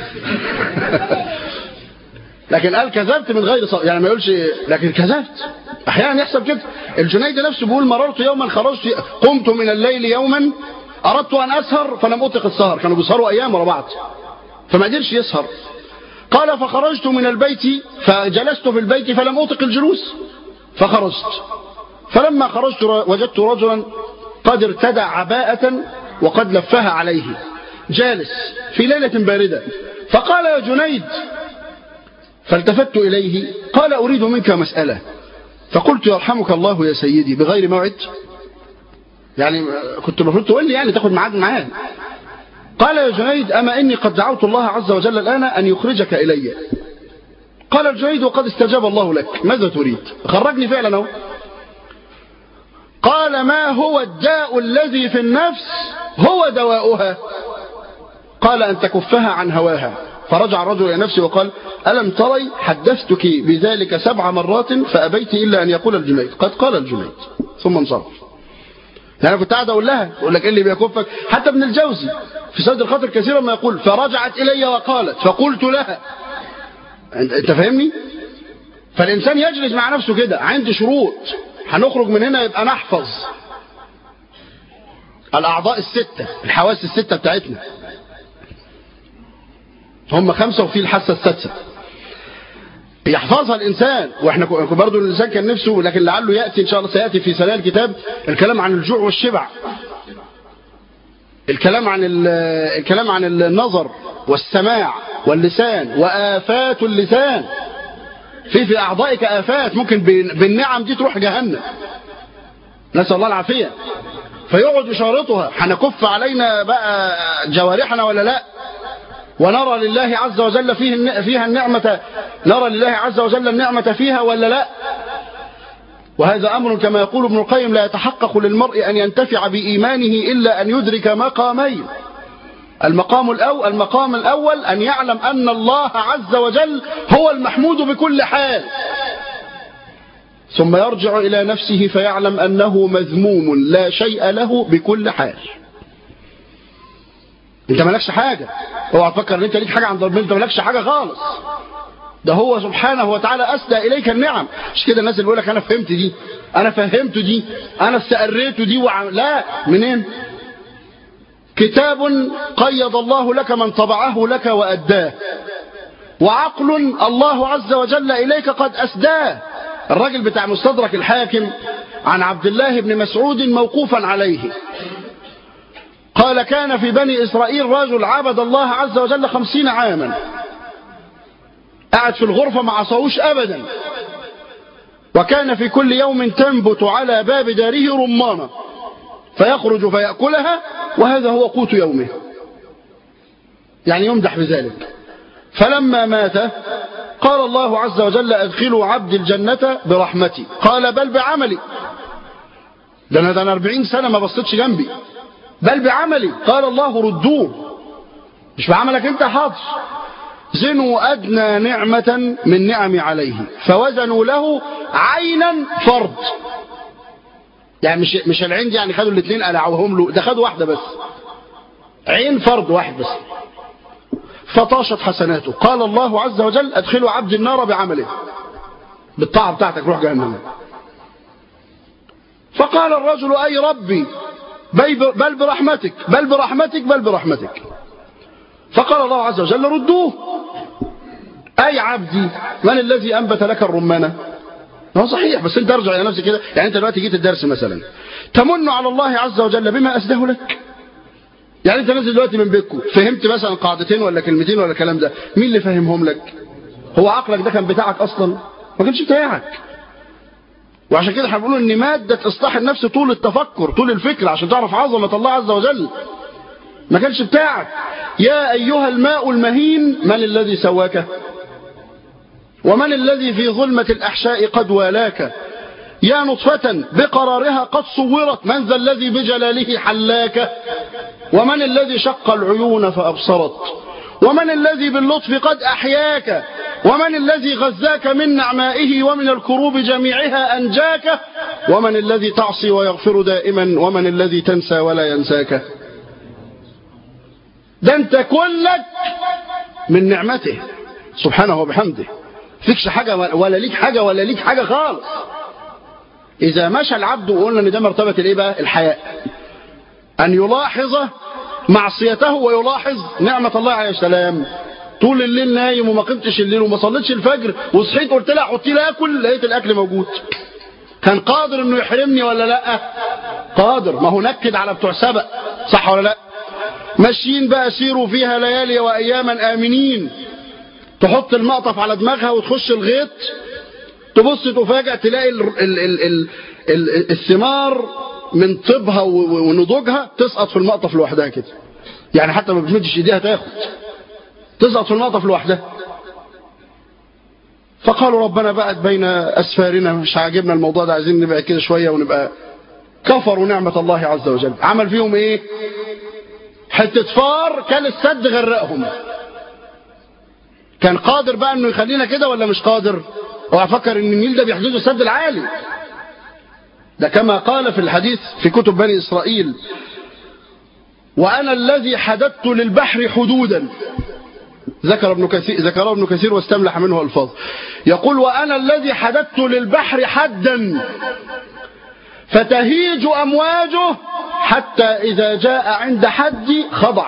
لكن قال كذبت من غير صوت، يعني ما يقولش لكن كذبت. احيانا يحصل كده. الجنيد نفسه بيقول مررت يوما خرجت قمت من الليل يوما اردت ان اسهر فلم اطق السهر، كانوا بيسهروا ايام ورا بعض فما قدرش يسهر. قال فخرجت من البيت فجلست في البيت فلم أطق الجلوس فخرجت. فلما خرجت وجدت رجلا قد ارتدى عباءة وقد لفها عليه جالس في ليلة باردة، فقال يا جنيد، فالتفت إليه قال أريد منك مسألة، فقلت يرحمك الله يا سيدي بغير موعد، يعني كنت المفروض تقول لي يعني تاخد ميعاد معاه. قال يا جنيد أما إني قد دعوت الله عز وجل الآن أن يخرجك إلي. قال الجنيد وقد استجاب الله لك، ماذا تريد؟ خرجني فعلا اهو. قال ما هو الداء الذي في النفس هو دواؤها؟ قال أن تكفها عن هواها. فرجع الرجل إلى نفسه وقال ألم تري حدثتك بذلك سبع مرات فأبيت إلا أن يقول الجنيد قد قال الجنيد، ثم انصرف. يعني أنا كنت قاعد أقول لها أقول لك إيه اللي بيكفك؟ حتى ابن الجوزي في سد الخاطر كثيرا ما يقول فرجعت إلي وقالت فقلت لها. أنت فاهمني؟ فالإنسان يجلس مع نفسه كده، عندي شروط هنخرج من هنا يبقى نحفظ الأعضاء الستة، الحواس الستة بتاعتنا هم خمسة وفي الحاسة السادسة يحفظها الإنسان. وإحنا برضو الإنسان كان نفسه، لكن لعله يأتي إن شاء الله سيأتي في سنة الكتاب الكلام عن الجوع والشبع، الكلام عن الكلام عن النظر والسماع واللسان وآفات اللسان. في في أعضائك آفات ممكن بالنعم دي تروح جهنم، نسأل الله العافية. فيقعد يشارطها هنكف علينا بقى جوارحنا ولا لا، ونرى لله عز وجل فيه فيها النعمة، نرى لله عز وجل النعمة فيها ولا لا. وهذا أمر كما يقول ابن القيم لا يتحقق للمرء أن ينتفع بإيمانه إلا أن يدرك مقامين. المقام الأول, المقام الأول أن يعلم أن الله عز وجل هو المحمود بكل حال، ثم يرجع إلى نفسه فيعلم أنه مذموم لا شيء له بكل حال. انت مالكش حاجة، اوعى تفكر ان انت ليك حاجة عند ربنا، انت مالكش حاجة خالص، ده هو سبحانه وتعالى أسدى إليك النعم. مش كده الناس اللي بيقول لك أنا فهمت دي، أنا فهمت دي، أنا استقريت دي وعم... لا، منين؟ كتاب قيض الله لك من طبعه لك وأداه، وعقل الله عز وجل إليك قد أسداه. الراجل بتاع مستدرك الحاكم عن عبد الله بن مسعود موقوفا عليه قال كان في بني إسرائيل رجل عبد الله عز وجل خمسين عاما، قعد في الغرفة ما عصوش أبدا، وكان في كل يوم تنبت على باب داره رمانة فيخرج فيأكلها، وهذا هو قوت يومه، يعني يمدح بذلك. فلما مات قال الله عز وجل أدخلوا عبد الجنة برحمتي، قال بل بعملي، ده أنا ده أنا أربعين سنة ما بصيتش جنبي، بل بعملي. قال الله ردوه، مش بعملك انت، حاضر. زنوا أدنى نعمة من نعمي عليه فوزنوا له عينا فرد، يعني مش مش العين دي يعني خدوا الاثنين قلعوهم له، ده خدوا واحدة بس، عين فرد واحد بس، فطاشت حسناته. قال الله عز وجل أدخلوا عبد النار بعمله، بالطاعة بتاعتك روح جهنم. فقال الرجل أي ربي بل برحمتك بل برحمتك بل برحمتك. فقال الله عز وجل ردوه، أي عبدي من الذي أنبت لك الرمانة؟ هو صحيح، بس انت ارجع الى نفسك كده، يعني انت دلوقتي جيت الدرس مثلا تمن على الله عز وجل بما أسده لك، يعني انت نازل دلوقتي من بيتكم فهمت مثلا قاعدتين ولا كلمتين ولا الكلام ده، مين اللي فهمهم لك؟ هو عقلك ده كان بتاعك اصلا؟ ما كانش بتاعك. وعشان كده احنا بنقول ان مادة اصلاح النفس طول التفكر، طول الفكر، عشان تعرف عظمة الله عز وجل، ما كانش بتاعك. يا ايها الماء المهين من الذي سواك؟ ومن الذي في ظلمة الأحشاء قد والاك؟ يا نطفة بقرارها قد صورت من ذا الذي بجلاله حلاك؟ ومن الذي شق العيون فأبصرت؟ ومن الذي باللطف قد أحياك؟ ومن الذي غزاك من نعمائه ومن الكروب جميعها أنجاك؟ ومن الذي تعصي ويغفر دائما؟ ومن الذي تنسى ولا ينساك؟ ده انت كلك من نعمته سبحانه وبحمده، فيكش حاجة ولا ليك حاجة ولا ليك حاجة خالص. إذا مشى العبد، وقلنا ان ده مرتبة الايه بقى؟ الحياء، أن يلاحظ معصيته ويلاحظ نعمة الله عليه السلام. طول الليل نايم وما قمتش الليل وما صليتش الفجر، وصحيت قلت لها حطي لي اكل، لقيت الاكل موجود. كان قادر انه يحرمني ولا لا؟ قادر. ما هو نكد على بتوع سبق، صح ولا لا؟ ماشيين بقى سيروا فيها ليالي واياما امنين، تحط المقطف على دماغها وتخش الغيط، تبص تفاجأ تلاقي ال ال ال ال ال الثمار من طيبها ونضوجها تسقط في المقطف لوحدها كده، يعني حتى ما بتمدش ايديها تاخد، تسقط في المقطف لوحدها. فقالوا ربنا بعد بين اسفارنا، مش عاجبنا الموضوع ده، عايزين نبقى كده شويه ونبقى. كفروا نعمه الله عز وجل. عمل فيهم ايه؟ حته فار كان السد غرقهم. كان قادر بقى انه يخلينا كده ولا مش قادر؟ هو فكر ان النيل ده بيحدده السد العالي. ده كما قال في الحديث في كتب بني اسرائيل: وانا الذي حددت للبحر حدودا. ذكر ابن كثير ذكره ابن كثير واستملح منه الفاظ. يقول: وانا الذي حددت للبحر حدا فتهيج امواجه حتى اذا جاء عند حدي خضع.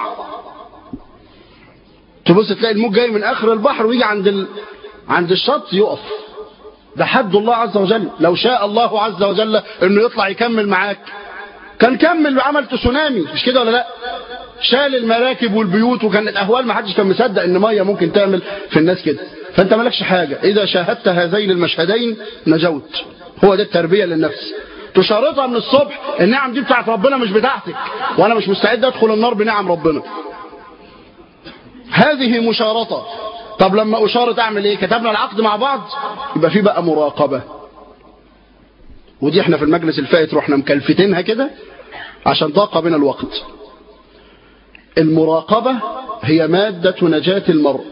تبص تلاقي الموج جاي من اخر البحر ويجي عند ال... عند الشط يقف. ده حد الله عز وجل. لو شاء الله عز وجل انه يطلع يكمل معاك كان كمل وعمل تسونامي، مش كده ولا لا؟ شال المراكب والبيوت، وكان الاهوال ما حدش كان مصدق ان ميه ممكن تعمل في الناس كده. فانت مالكش حاجه، اذا شاهدت هذين المشهدين نجوت. هو ده التربيه للنفس. تشارطها من الصبح: النعم دي بتاعت ربنا مش بتاعتك، وانا مش مستعد ادخل النار بنعم ربنا. هذه مشارطه. طب لما اشارط اعمل ايه؟ كتبنا العقد مع بعض، يبقى في بقى مراقبه. ودي احنا في المجلس الفائت رحنا مكلفتينها كده عشان ضاق بنا الوقت. المراقبة هي مادة نجاة المرء.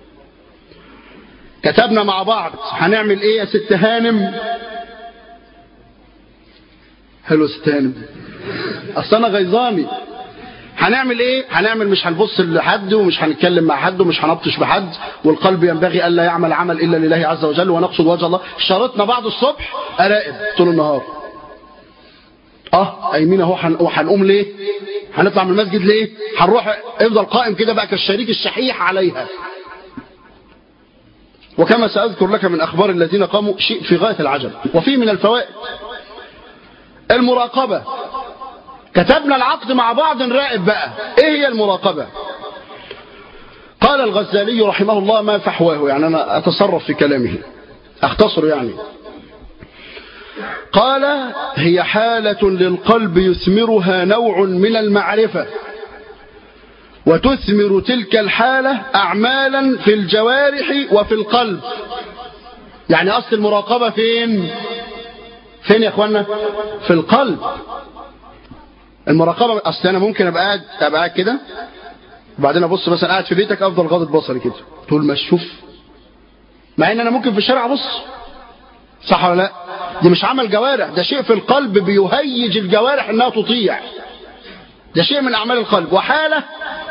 كتبنا مع بعض هنعمل ايه يا ست هانم؟ حلو ست هانم، اصل انا غيظاني. هنعمل ايه؟ هنعمل مش هنبص لحد ومش هنتكلم مع حد ومش هنبطش بحد، والقلب ينبغي الا يعمل عمل الا لله عز وجل ونقصد وجه الله. شرطنا بعض الصبح اراقب طول النهار. اه قايمين اهو، هنقوم ليه؟ هنطلع من المسجد ليه؟ هنروح. افضل قائم كده بقى كالشريك الشحيح عليها. وكما سأذكر لك من أخبار الذين قاموا شيء في غاية العجب. وفيه من الفوائد المراقبة. كتبنا العقد مع بعض، نراقب بقى ايه هي المراقبة. قال الغزالي رحمه الله ما فحواه، يعني أنا أتصرف في كلامه أختصر يعني. قال: هي حالة للقلب يثمرها نوع من المعرفة، وتثمر تلك الحالة أعمالا في الجوارح وفي القلب. يعني أصل المراقبة فين؟ فين يا أخوانا؟ في القلب. المراقبة أصل أنا ممكن أبقى قاعد أبقى قاعد كده، وبعدين أبص مثلا قاعد في بيتك أفضل غاضب بصري كده طول ما أشوف، مع إن أنا ممكن في الشارع أبص، صح ولا لا؟ دي مش عمل جوارح، ده شيء في القلب بيهيج الجوارح انها تطيع. ده شيء من اعمال القلب. وحالة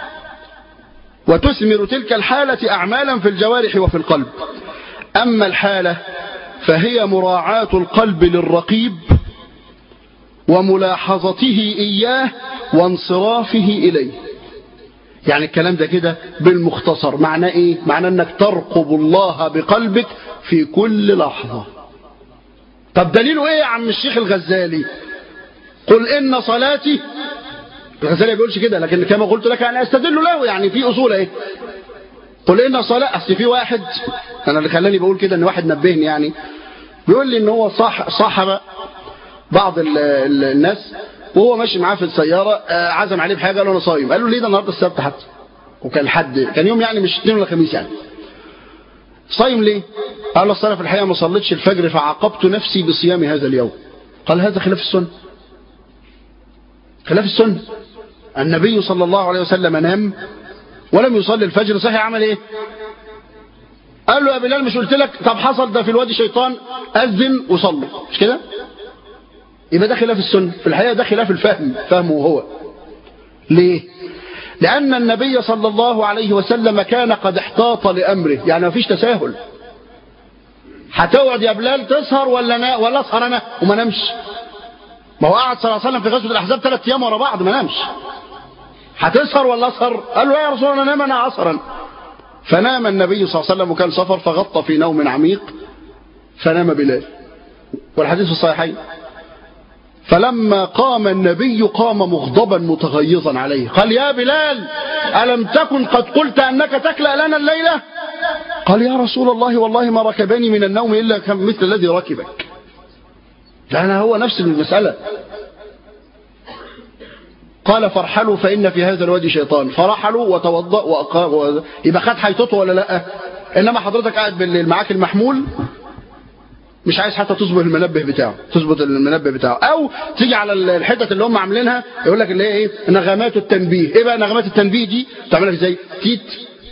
وتثمر تلك الحالة اعمالا في الجوارح وفي القلب. اما الحالة فهي مراعاة القلب للرقيب وملاحظته اياه وانصرافه اليه. يعني الكلام ده كده بالمختصر معناه ايه؟ معناه انك ترقب الله بقلبك في كل لحظة. طب دليله ايه يا عم الشيخ الغزالي؟ قل ان صلاتي. الغزالي ما بيقولش كده، لكن كما قلت لك انا استدل له، يعني في اصول ايه. قل ان صلاه. اصل في واحد، انا اللي خلاني بقول كده ان واحد نبهني، يعني بيقول لي ان هو صاح صاحب بعض ال ال الناس وهو ماشي معاه في السياره، عزم عليه بحاجه، قال له انا صايم. قال له ليه؟ ده النهارده السبت حتى، وكان حد كان يوم يعني مش اثنين ولا خميس يعني. صايم ليه؟ قال له الصلاة في الحقيقة ما صليتش الفجر فعاقبت نفسي بصيام هذا اليوم. قال هذا خلاف السنة. خلاف السنة. النبي صلى الله عليه وسلم نام ولم يصلي الفجر، صحي عمل ايه؟ قال له يا بلال مش قلت لك؟ طب حصل ده في الوادي شيطان، أذن وصلي، مش كده؟ يبقى ده خلاف السنة. في الحقيقة ده خلاف الفهم، فهمه هو. ليه؟ لأن النبي صلى الله عليه وسلم كان قد احتاط لأمره، يعني ما فيش تساهل. هتقعد يا بلال تسهر ولا نا ولا اسهر انا وما نمش؟ ما هو قعد صلى الله عليه وسلم في غزوة الأحزاب ثلاث أيام ورا بعض ما نامش. هتسهر ولا اسهر؟ قال له يا رسول الله انا نام انا عصرا. فنام النبي صلى الله عليه وسلم وكان سفر فغطى في نوم عميق فنام بلال، والحديث في الصحيحين. فلما قام النبي قام مغضبا متغيظا عليه، قال يا بلال ألم تكن قد قلت أنك تكلأ لنا الليلة؟ قال يا رسول الله والله ما ركبني من النوم إلا مثل الذي ركبك. لأن هو نفس المسألة. قال فارحلوا فإن في هذا الوادي شيطان، فرحلوا وتوضأ وأقام، يبقى خد حيطته ولا لا؟ إنما حضرتك قاعد بالليل معاك المحمول مش عايز حتى تظبط المنبه بتاعه، تظبط المنبه بتاعه، او تيجي على الحتت اللي هم عاملينها يقول لك اللي هي ايه نغمات التنبيه. ايه بقى نغمات التنبيه دي؟ تعملها ازاي؟ تيت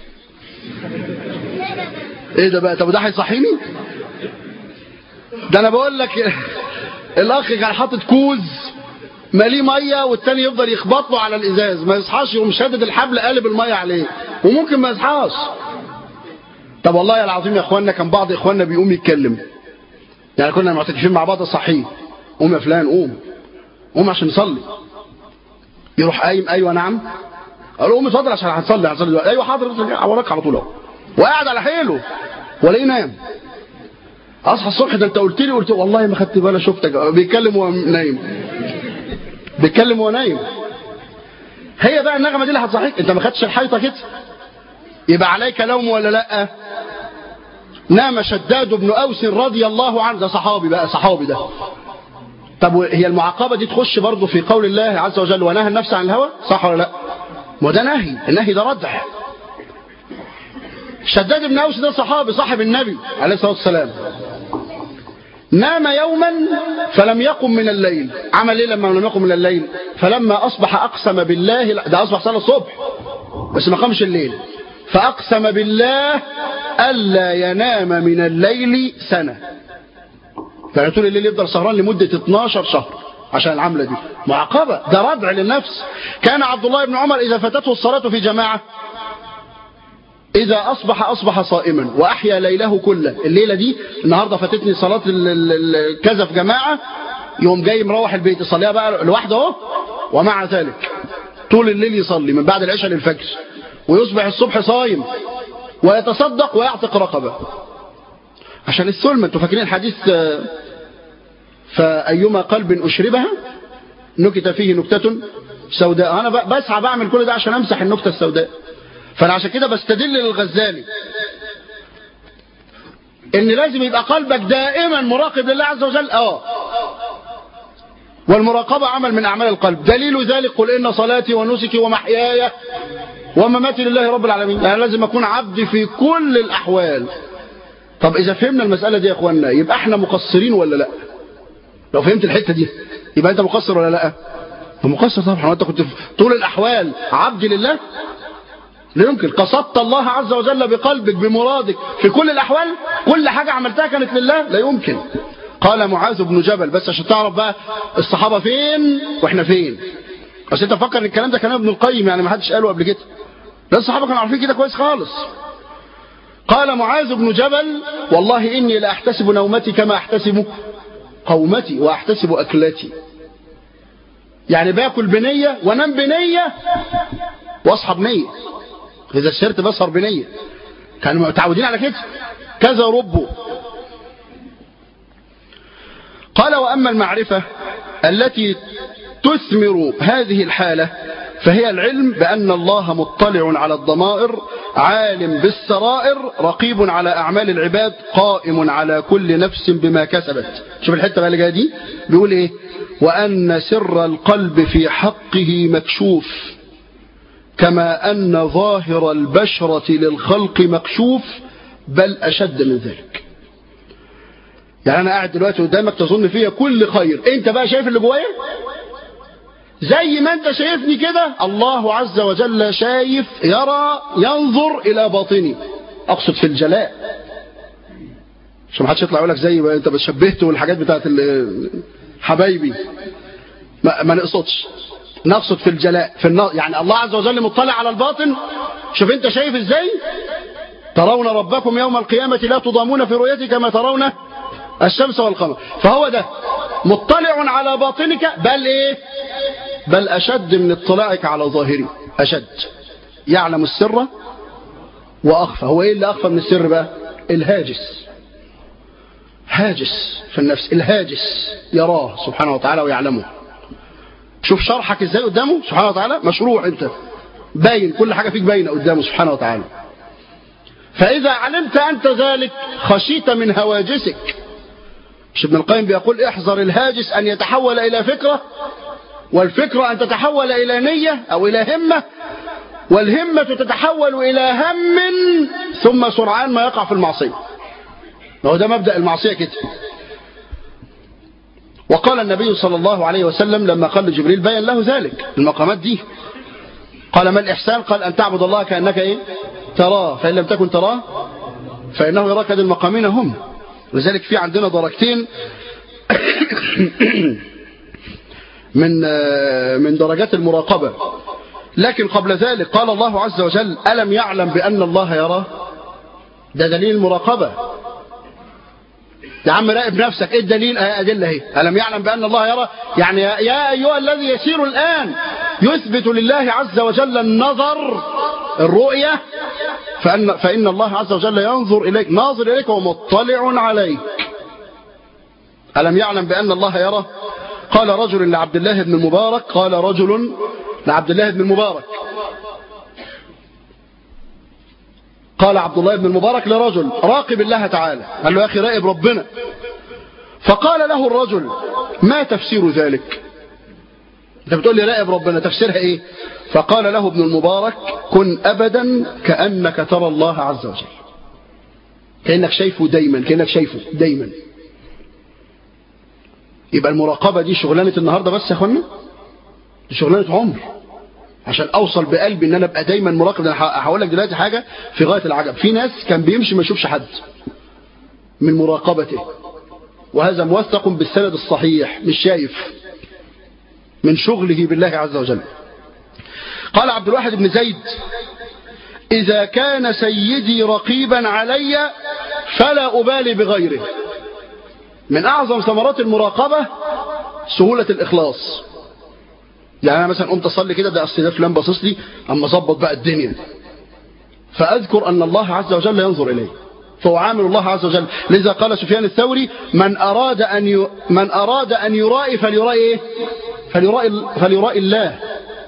ايه ده بقى؟ طب ده هيصحيني؟ ده انا بقول لك الاخ كان حاطط كوز ماليه ميه والتاني يفضل يخبط له على الازاز ما يصحاش، يقوم شادد الحبل قالب الميه عليه وممكن ما يصحاش. طب والله العظيم يا اخواننا كان بعض اخواننا بيقوم يتكلم، يعني كنا معتكفين مع بعض الصحيح، قوم يا فلان قوم قوم عشان نصلي، يروح قايم ايوه نعم، قال له قوم اتفضل عشان هنصلي هنصلي دلوقتي، ايوه حاضر وراك على طول اهو، وقاعد على حيله ولا ينام. اصحى الصبح ده انت قلت لي، قلت والله ما خدت بالي شفتك بيتكلم وهو نايم، بيتكلم وهو نايم. هي بقى النغمه دي اللي هتصحيك، انت ما خدتش الحيطه كده يبقى عليك لوم ولا لا؟ نام شداد بن أوس رضي الله عنه، ده صحابي بقى، صحابي ده. طب هي المعاقبة دي تخش برضه في قول الله عز وجل ونهى النفس عن الهوى، صح ولا لا؟ ما ده نهي، النهي ده ردع. شداد بن أوس ده صحابي صاحب النبي عليه الصلاة والسلام، نام يوما فلم يقم من الليل. عمل ايه لما لم يقم من الليل؟ فلما أصبح أقسم بالله، ده أصبح صلاة الصبح بس ما قامش الليل، فأقسم بالله ألا ينام من الليل سنة. يعني طول الليل يفضل سهران لمدة اتناشر شهر عشان العملة دي، معاقبة، ده ردع للنفس. كان عبد الله بن عمر إذا فاتته الصلاة في جماعة إذا أصبح أصبح صائما وأحيا ليله كله. الليلة دي النهاردة فاتتني صلاة كذا في جماعة، يوم جاي مروح البيت يصليها بقى لوحده اهو، ومع ذلك طول الليل يصلي من بعد العشاء للفجر، ويصبح الصبح صايم ويتصدق ويعتق رقبة عشان السلمة. انتوا فاكرين الحديث فأيما قلب أشربها نكت فيه نكتة سوداء. أنا بسعى بعمل كل ده عشان أمسح النكتة السوداء. فأنا عشان كده بستدل للغزالي إن لازم يبقى قلبك دائما مراقب لله عز وجل. اه والمراقبة عمل من أعمال القلب. دليل ذلك قل إن صلاتي ونسكي ومحياي ومماتي لله رب العالمين. يعني لازم أكون عبد في كل الأحوال. طب إذا فهمنا المسألة دي يا أخوانا يبقى احنا مقصرين ولا لا؟ لو فهمت الحتة دي يبقى أنت مقصر ولا لا؟ مقصر طبعا. وأنت كنت في طول الأحوال عبد لله؟ لا يمكن. قصدت الله عز وجل بقلبك بمرادك في كل الأحوال؟ كل حاجة عملتها كانت لله؟ لا يمكن. قال معاذ بن جبل، بس عشان تعرف بقى الصحابة فين وإحنا فين. بس أنت فكر الكلام ده كلام ابن القيم، يعني ما حدش قاله قبل كده. لا الصحابة كانوا عارفين كده كويس خالص. قال معاذ بن جبل والله إني لا أحتسب نومتي كما أحتسب قومتي وأحتسب أكلتي. يعني باكل بنية وانام بنية واصحى بنية، إذا سهرت بسهر بنية. كانوا متعودين على كده. كذا ربوا. قال وأما المعرفة التي تثمر هذه الحالة فهي العلم بأن الله مطلع على الضمائر، عالم بالسرائر، رقيب على أعمال العباد، قائم على كل نفس بما كسبت. شوف الحتة بقى اللي جايه دي بيقول ايه؟ وأن سر القلب في حقه مكشوف كما أن ظاهر البشرة للخلق مكشوف بل أشد من ذلك. يعني أنا قاعد دلوقتي قدامك تظن فيا كل خير، أنت بقى شايف اللي جوايا؟ زي ما أنت شايفني كده الله عز وجل شايف، يرى، ينظر إلى باطني. أقصد في الجلاء، عشان ما حدش يطلع يقول لك زي ما أنت بتشبهته والحاجات بتاعت حبايبي. ما, ما نقصدش، نقصد في الجلاء، في النظر. يعني الله عز وجل مطلع على الباطن. شوف أنت شايف إزاي؟ ترون ربكم يوم القيامة لا تضامون في رؤيته كما ترون الشمس والقمر. فهو ده مطلع على باطنك، بل إيه؟ بل أشد من اطلاعك على ظاهري، أشد. يعلم السر وأخفى. هو إيه اللي أخفى من السر بقى؟ الهاجس، هاجس في النفس، الهاجس يراه سبحانه وتعالى ويعلمه. شوف شرحك إزاي قدامه سبحانه وتعالى، مشروع أنت باين، كل حاجة فيك باينة قدامه سبحانه وتعالى. فإذا علمت أنت ذلك خشيت من هواجسك. مش ابن القيم بيقول احذر الهاجس أن يتحول إلى فكرة، والفكرة أن تتحول إلى نية أو إلى همة، والهمة تتحول إلى هم، ثم سرعان ما يقع في المعصية. وهو ده مبدأ المعصية كده. وقال النبي صلى الله عليه وسلم لما قال لجبريل بين له ذلك المقامات دي، قال ما الإحسان؟ قال أن تعبد الله كأنك إيه؟ تراه، فإن لم تكن تراه فإنه يراك. هذه المقامين هم. لذلك في عندنا درجتين من من درجات المراقبة. لكن قبل ذلك قال الله عز وجل ألم يعلم بأن الله يراه؟ ده دليل المراقبة. يا عم راقب نفسك. ايه الدليل؟ أدلة اهي. ألم يعلم بأن الله يرى، يعني يا أيها الذي يسير الآن يثبت لله عز وجل النظر، الرؤية، فأن, فإن الله عز وجل ينظر إليك، ناظر إليك ومطلع عليك. ألم يعلم بأن الله يرى؟ قال رجل لعبد الله بن المبارك، قال رجل لعبد الله بن المبارك قال عبد الله بن المبارك لرجل راقب الله تعالى، قال له يا أخي راقب ربنا. فقال له الرجل ما تفسير ذلك؟ انت بتقول لي راقب ربنا، تفسيرها ايه؟ فقال له ابن المبارك كن أبدا كأنك ترى الله عز وجل، كأنك شايفه دايما، كأنك شايفه دايما. يبقى المراقبة دي شغلانة النهاردة بس يا اخوانا، دي شغلانة عمر. عشان اوصل بقلبي ان انا ابقى دايما مراقب. انا هقول لك دلوقتي حاجه في غايه العجب. في ناس كان بيمشي ما يشوفش حد من مراقبته، وهذا موثق بالسند الصحيح، مش شايف، من شغله بالله عز وجل. قال عبد الواحد بن زيد اذا كان سيدي رقيبا علي فلا ابالي بغيره. من اعظم ثمرات المراقبه سهوله الاخلاص. يعني أنا مثلا قمت أصلي كده، ده أصل ده فلان باصص لي، أما أظبط بقى الدنيا، فأذكر أن الله عز وجل ينظر إليه، فأعامل الله عز وجل. لذا قال سفيان الثوري من أراد أن ي... من أراد أن يرائي فليرائي إيه؟ فليرائي فليرائي الله.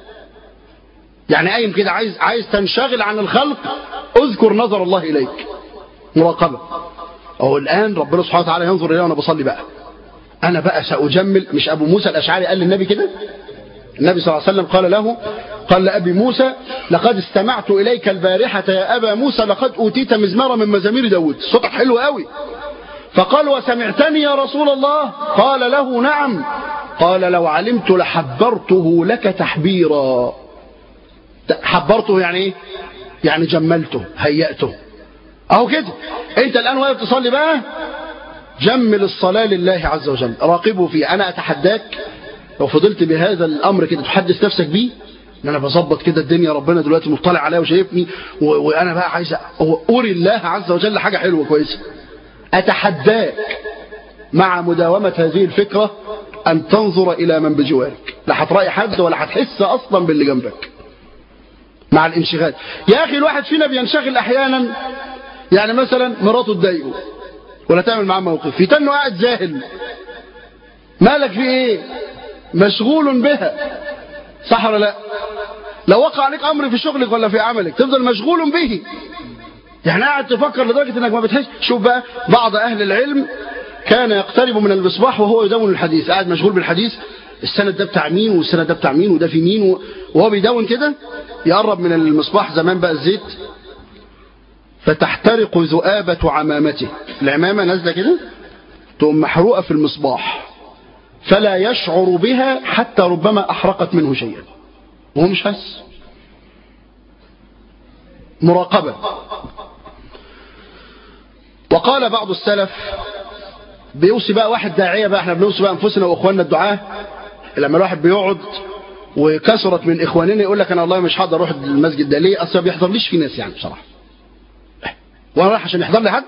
يعني قايم كده عايز عايز تنشغل عن الخلق، اذكر نظر الله إليك. مراقبة. أو الآن ربنا سبحانه وتعالى ينظر إليه وأنا بصلي بقى، أنا بقى سأجمل. مش أبو موسى الأشعري قال للنبي كده؟ النبي صلى الله عليه وسلم قال له، قال لأبي موسى لقد استمعت إليك البارحة يا أبا موسى لقد أوتيت مزمارا من مزامير داود، صوتك حلو قوي. فقال وسمعتني يا رسول الله؟ قال له نعم. قال لو علمت لحبرته لك تحبيرا. حبرته يعني ايه؟ يعني جملته، هيأته. اهو كده انت الآن واقف تصلي بقى، جمل الصلاة لله عز وجل، راقبه فيه. أنا أتحداك لو فضلت بهذا الأمر كده تحدث نفسك بيه، ان انا بظبط كده الدنيا، ربنا دلوقتي مطلع عليا وشايفني، وانا بقى عايز اري الله عز وجل حاجة حلوة كويسة. اتحداك مع مداومة هذه الفكرة ان تنظر الى من بجوارك، لا هتراقي حد ولا هتحس اصلا باللي جنبك مع الانشغال. يا اخي الواحد فينا بينشغل احيانا، يعني مثلا مراته تضايقه ولا تعمل معاه موقف، يتنه قاعد زاهل، مالك في ايه؟ مشغول بها، صح ولا لا؟ لو وقع عليك امر في شغلك ولا في عملك تفضل مشغول به، يعني قاعد تفكر لدرجه انك ما بتحس. شوف بقى بعض اهل العلم كان يقترب من المصباح وهو يدون الحديث، قاعد مشغول بالحديث، السند ده بتاع مين والسند ده بتاع مين وده في مين، وهو بيدون كده يقرب من المصباح، زمان بقى الزيت، فتحترق ذؤابة عمامته، العمامة نازلة كده تقوم محروقة في المصباح، فلا يشعر بها حتى ربما أحرقت منه شيئا وهو مش حس. مراقبة. وقال بعض السلف بيوصي بقى واحد داعية بقى، احنا بنوصي بقى انفسنا واخواننا الدعاة، لما الواحد بيقعد وكثرت من اخواننا يقول لك انا والله مش هقدر اروح المسجد ده، ليه؟ اصلا ما بيحضرليش في ناس، يعني بصراحة وانا رايح عشان يحضر لي حد؟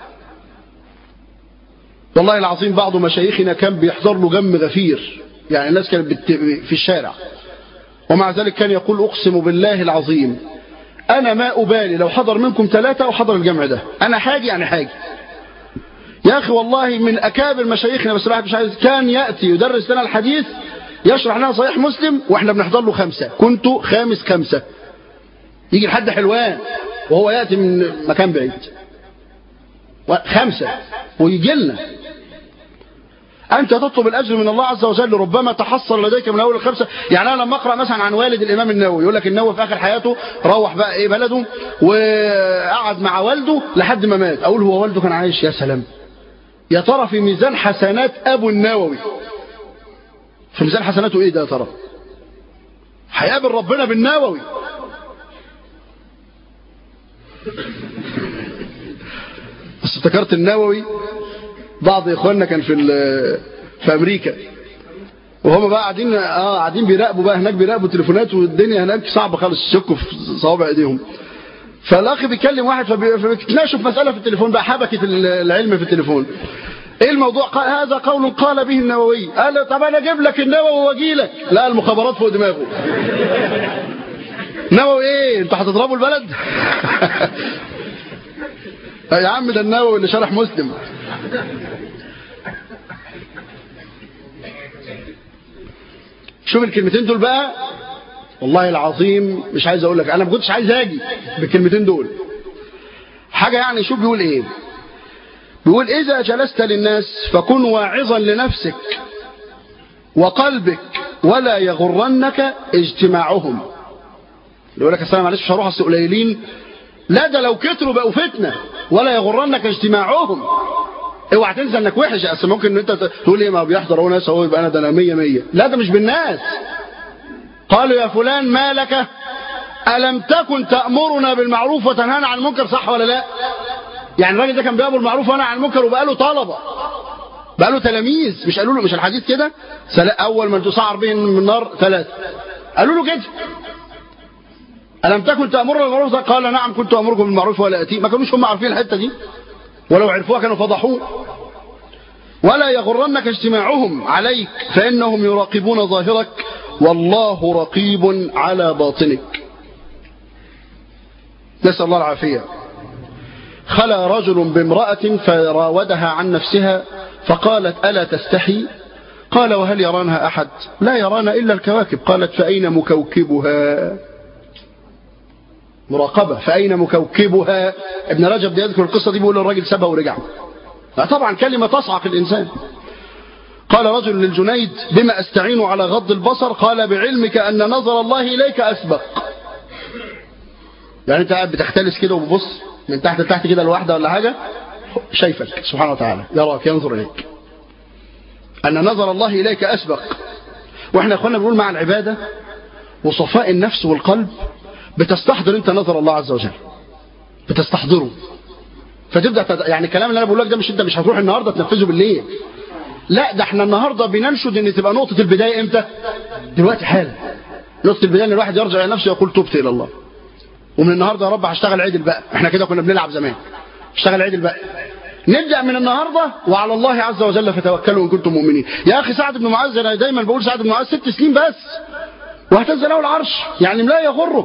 والله العظيم بعض مشايخنا كان بيحضر له جم غفير، يعني الناس كانت في الشارع، ومع ذلك كان يقول اقسم بالله العظيم أنا ما أبالي لو حضر منكم ثلاثة أو حضر الجمع ده، أنا حاجي يعني حاجي. يا أخي والله من أكابر مشايخنا، بس الواحد مش عايز، كان يأتي يدرس لنا الحديث يشرح لنا صحيح مسلم وإحنا بنحضر له خمسة، كنت خامس خمسة. يجي لحد حلوان وهو يأتي من مكان بعيد خمسة ويجي لنا. أنت تطلب الأجر من الله عز وجل، ربما تحصل لديك من أول الخمسة. يعني أنا لما أقرأ مثلا عن والد الإمام النووي، يقول لك النووي في آخر حياته روح بقى إيه بلده وقعد مع والده لحد ما مات، أقول هو والده كان عايش؟ يا سلام، يا ترى في ميزان حسنات أبو النووي، في ميزان حسناته إيه ده يا ترى؟ هيقابل ربنا بالنووي. بس افتكرت النووي، بعض إخواننا كان في في أمريكا وهم بقى قاعدين اه قاعدين بيراقبوا بقى هناك، بيراقبوا التليفونات والدنيا هناك صعبة خالص، يشكوا في صوابع ايديهم. فالأخ بيتكلم واحد فبيتناقشوا في مسألة في التليفون بقى، حبكة العلم في التليفون. ايه الموضوع؟ قال هذا قول قال به النووي. قال له طب انا اجيب لك النووي واجي لك. لا، المخابرات فوق دماغه. نووي ايه؟ انتوا هتضربوا البلد؟ يا عم ده النووي اللي شرح مسلم. شوف الكلمتين دول بقى، والله العظيم مش عايز اقول لك، انا ما كنتش عايز اجي بالكلمتين دول. حاجه يعني. شوف بيقول ايه؟ بيقول اذا جلست للناس فكن واعظا لنفسك وقلبك ولا يغرنك اجتماعهم. يقول لك السلام معلش مش هروح اصل قليلين، لا ده لو كتروا بقوا فتنه. ولا يغرنك اجتماعهم، اوعى تنسى انك وحش. اصل ممكن ان انت تقول ايه ما بيحضر هو ناس اهو يبقى انا ده انا مية مية. لا ده مش بالناس. قالوا يا فلان ما لك الم تكن تأمرنا بالمعروف وتنهانا عن المنكر؟ صح ولا لا؟ يعني الراجل ده كان بيأمر بالمعروف ونهى عن المنكر وبقى له طلبه، بقى له تلاميذ. مش قالوا له، مش الحديث كده اول من تسعر به من النار ثلاثه، قالوا له كده الم تكن تأمرنا بالمعروف؟ قال نعم كنت أمركم بالمعروف ولا أتي. ما كانوش هم عارفين الحته دي، ولو عرفوها كانوا فضحوه. ولا يغرنك اجتماعهم عليك فإنهم يراقبون ظاهرك والله رقيب على باطنك. نسأل الله العافية. خلى رجل بامرأة فراودها عن نفسها فقالت ألا تستحي؟ قال وهل يرانها أحد؟ لا يرانا إلا الكواكب. قالت فأين مكوكبها؟ مراقبة. فأين مكوكبها؟ ابن رجب يذكر القصة دي، بيقول الراجل سبه ورجع. طبعا كلمة تصعق الإنسان. قال رجل للجنيد بما أستعين على غض البصر؟ قال بعلمك أن نظر الله إليك أسبق. يعني أنت قاعد بتختلس كده وببص من تحت لتحت كده الواحدة ولا حاجة، شايفك سبحانه وتعالى، يراك ينظر إليك. أن نظر الله إليك أسبق. وإحنا أخوانا بنقول مع العبادة وصفاء النفس والقلب بتستحضر أنت نظر الله عز وجل، بتستحضره. فتبدأ تد... يعني الكلام اللي أنا بقول لك ده مش أنت مش هتروح النهاردة تنفذه بالليل، لا ده احنا النهاردة بننشد ان تبقى نقطة البداية امتى؟ دلوقتي حالا. نقطة البداية ان الواحد يرجع الى نفسه يقول تبت الى الله، ومن النهاردة يا رب هشتغل عدل بقى. احنا كده كنا بنلعب زمان، اشتغل عدل بقى. نبدأ من النهاردة وعلى الله عز وجل فتوكلوا ان كنتم مؤمنين. يا اخي سعد بن معاذ، انا دايما بقول سعد بن معاذ ست سنين بس واهتز له العرش، يعني لا يغرك.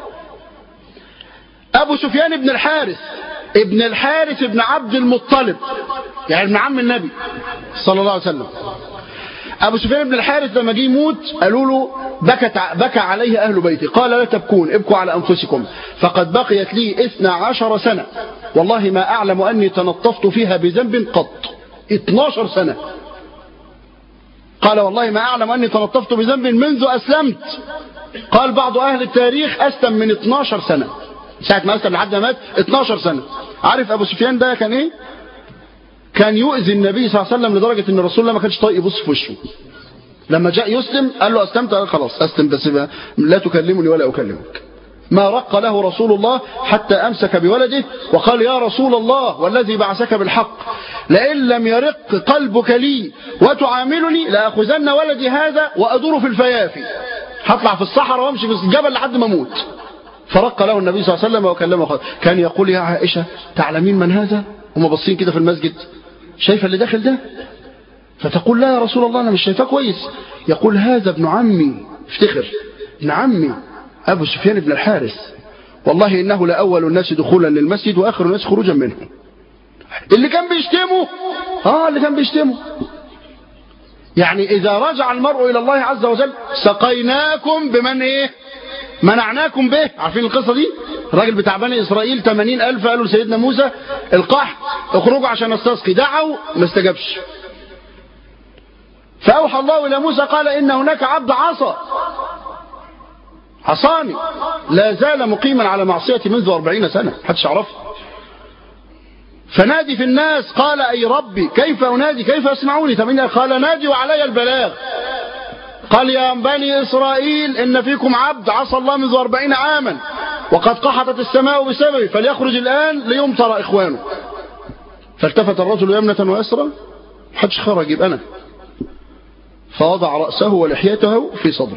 ابو سفيان بن الحارث ابن الحارث ابن عبد المطلب، يعني ابن عم النبي صلى الله عليه وسلم. ابو سفيان بن الحارث لما جه يموت قالوا له بكت بكى عليه اهل بيته. قال لا تبكون، ابكوا على انفسكم فقد بقيت لي اثنا عشر سنة والله ما اعلم اني تنطفت فيها بذنب قط. اثناشر سنة. قال والله ما اعلم اني تنطفت بذنب منذ اسلمت. قال بعض اهل التاريخ اسلم من اثناشر سنة، ساعة ما أسلم لحد ما مات اثناشر سنة. عارف أبو سفيان ده كان إيه؟ كان يؤذي النبي صلى الله عليه وسلم لدرجة إن الرسول الله ما كانش طايق يبص في وشه. لما جاء يسلم قال له أسلمت؟ قال خلاص أسلم بس لا تكلمني ولا أكلمك. ما رق له رسول الله حتى أمسك بولده وقال يا رسول الله والذي بعثك بالحق لئن لم يرق قلبك لي وتعاملني لأخذن ولدي هذا وأدور في الفيافي، هطلع في الصحراء وامشي في الجبل لحد ما اموت. فرق له النبي صلى الله عليه وسلم وكلمه قال كان يقول يا عائشة تعلمين من هذا؟ هم باصين كده في المسجد شايفه اللي داخل ده؟ فتقول لا يا رسول الله أنا مش شايفاه كويس. يقول هذا ابن عمي، افتخر ابن عمي أبو سفيان بن الحارث والله إنه لأول الناس دخولا للمسجد وآخر الناس خروجا منه. اللي كان بيشتمه آه اللي كان بيشتمه يعني إذا رجع المرء إلى الله عز وجل سقيناكم بمن إيه منعناكم به. عارفين القصة دي؟ الراجل بتاع بني إسرائيل ثمانين ألف قالوا لسيدنا موسى القحط اخرجوا عشان نستسقي، دعوا ما استجابش. فأوحى الله إلى موسى قال إن هناك عبد عصى عصاني لا زال مقيما على معصيتي منذ أربعين سنة محدش يعرفه. فنادي في الناس قال أي ربي كيف أنادي كيف يسمعوني؟ قال نادي وعلي البلاغ. قال يا بني إسرائيل إن فيكم عبد عصى الله منذ أربعين عاما وقد قحطت السماء بسببه فليخرج الآن ليمطر إخوانه. فالتفت الرجل يمنة ويسرى محدش خرج يبقى أنا. فوضع رأسه ولحيته في صدره.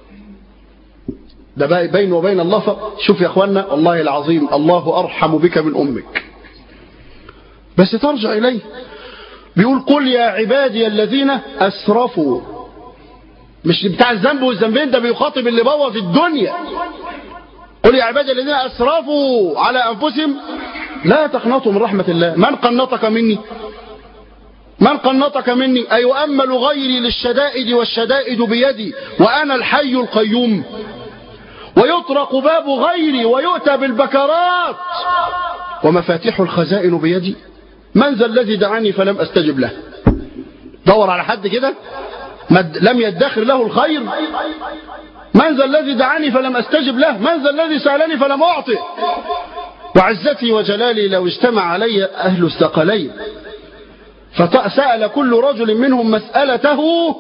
ده بينه وبين الله. ف... شوف يا أخوانا والله العظيم الله أرحم بك من أمك بس ترجع إليه. بيقول قل يا عبادي الذين أسرفوا، مش بتاع الذنب والذنبين، ده بيخاطب اللي بوظ الدنيا. قل يا عبادي الذين أسرفوا على أنفسهم لا تقنطوا من رحمة الله. من قنطك مني؟ من قنطك مني؟ أيؤمل غيري للشدائد والشدائد بيدي وأنا الحي القيوم؟ ويطرق باب غيري ويؤتى بالبكرات ومفاتيح الخزائن بيدي؟ من ذا الذي دعاني فلم أستجب له؟ دور على حد كده لم يدخر له الخير. من ذا الذي دعاني فلم أستجب له؟ من ذا الذي سألني فلم أعطي؟ وعزتي وجلالي لو اجتمع علي أهل الثقلين فسأل كل رجل منهم مسألته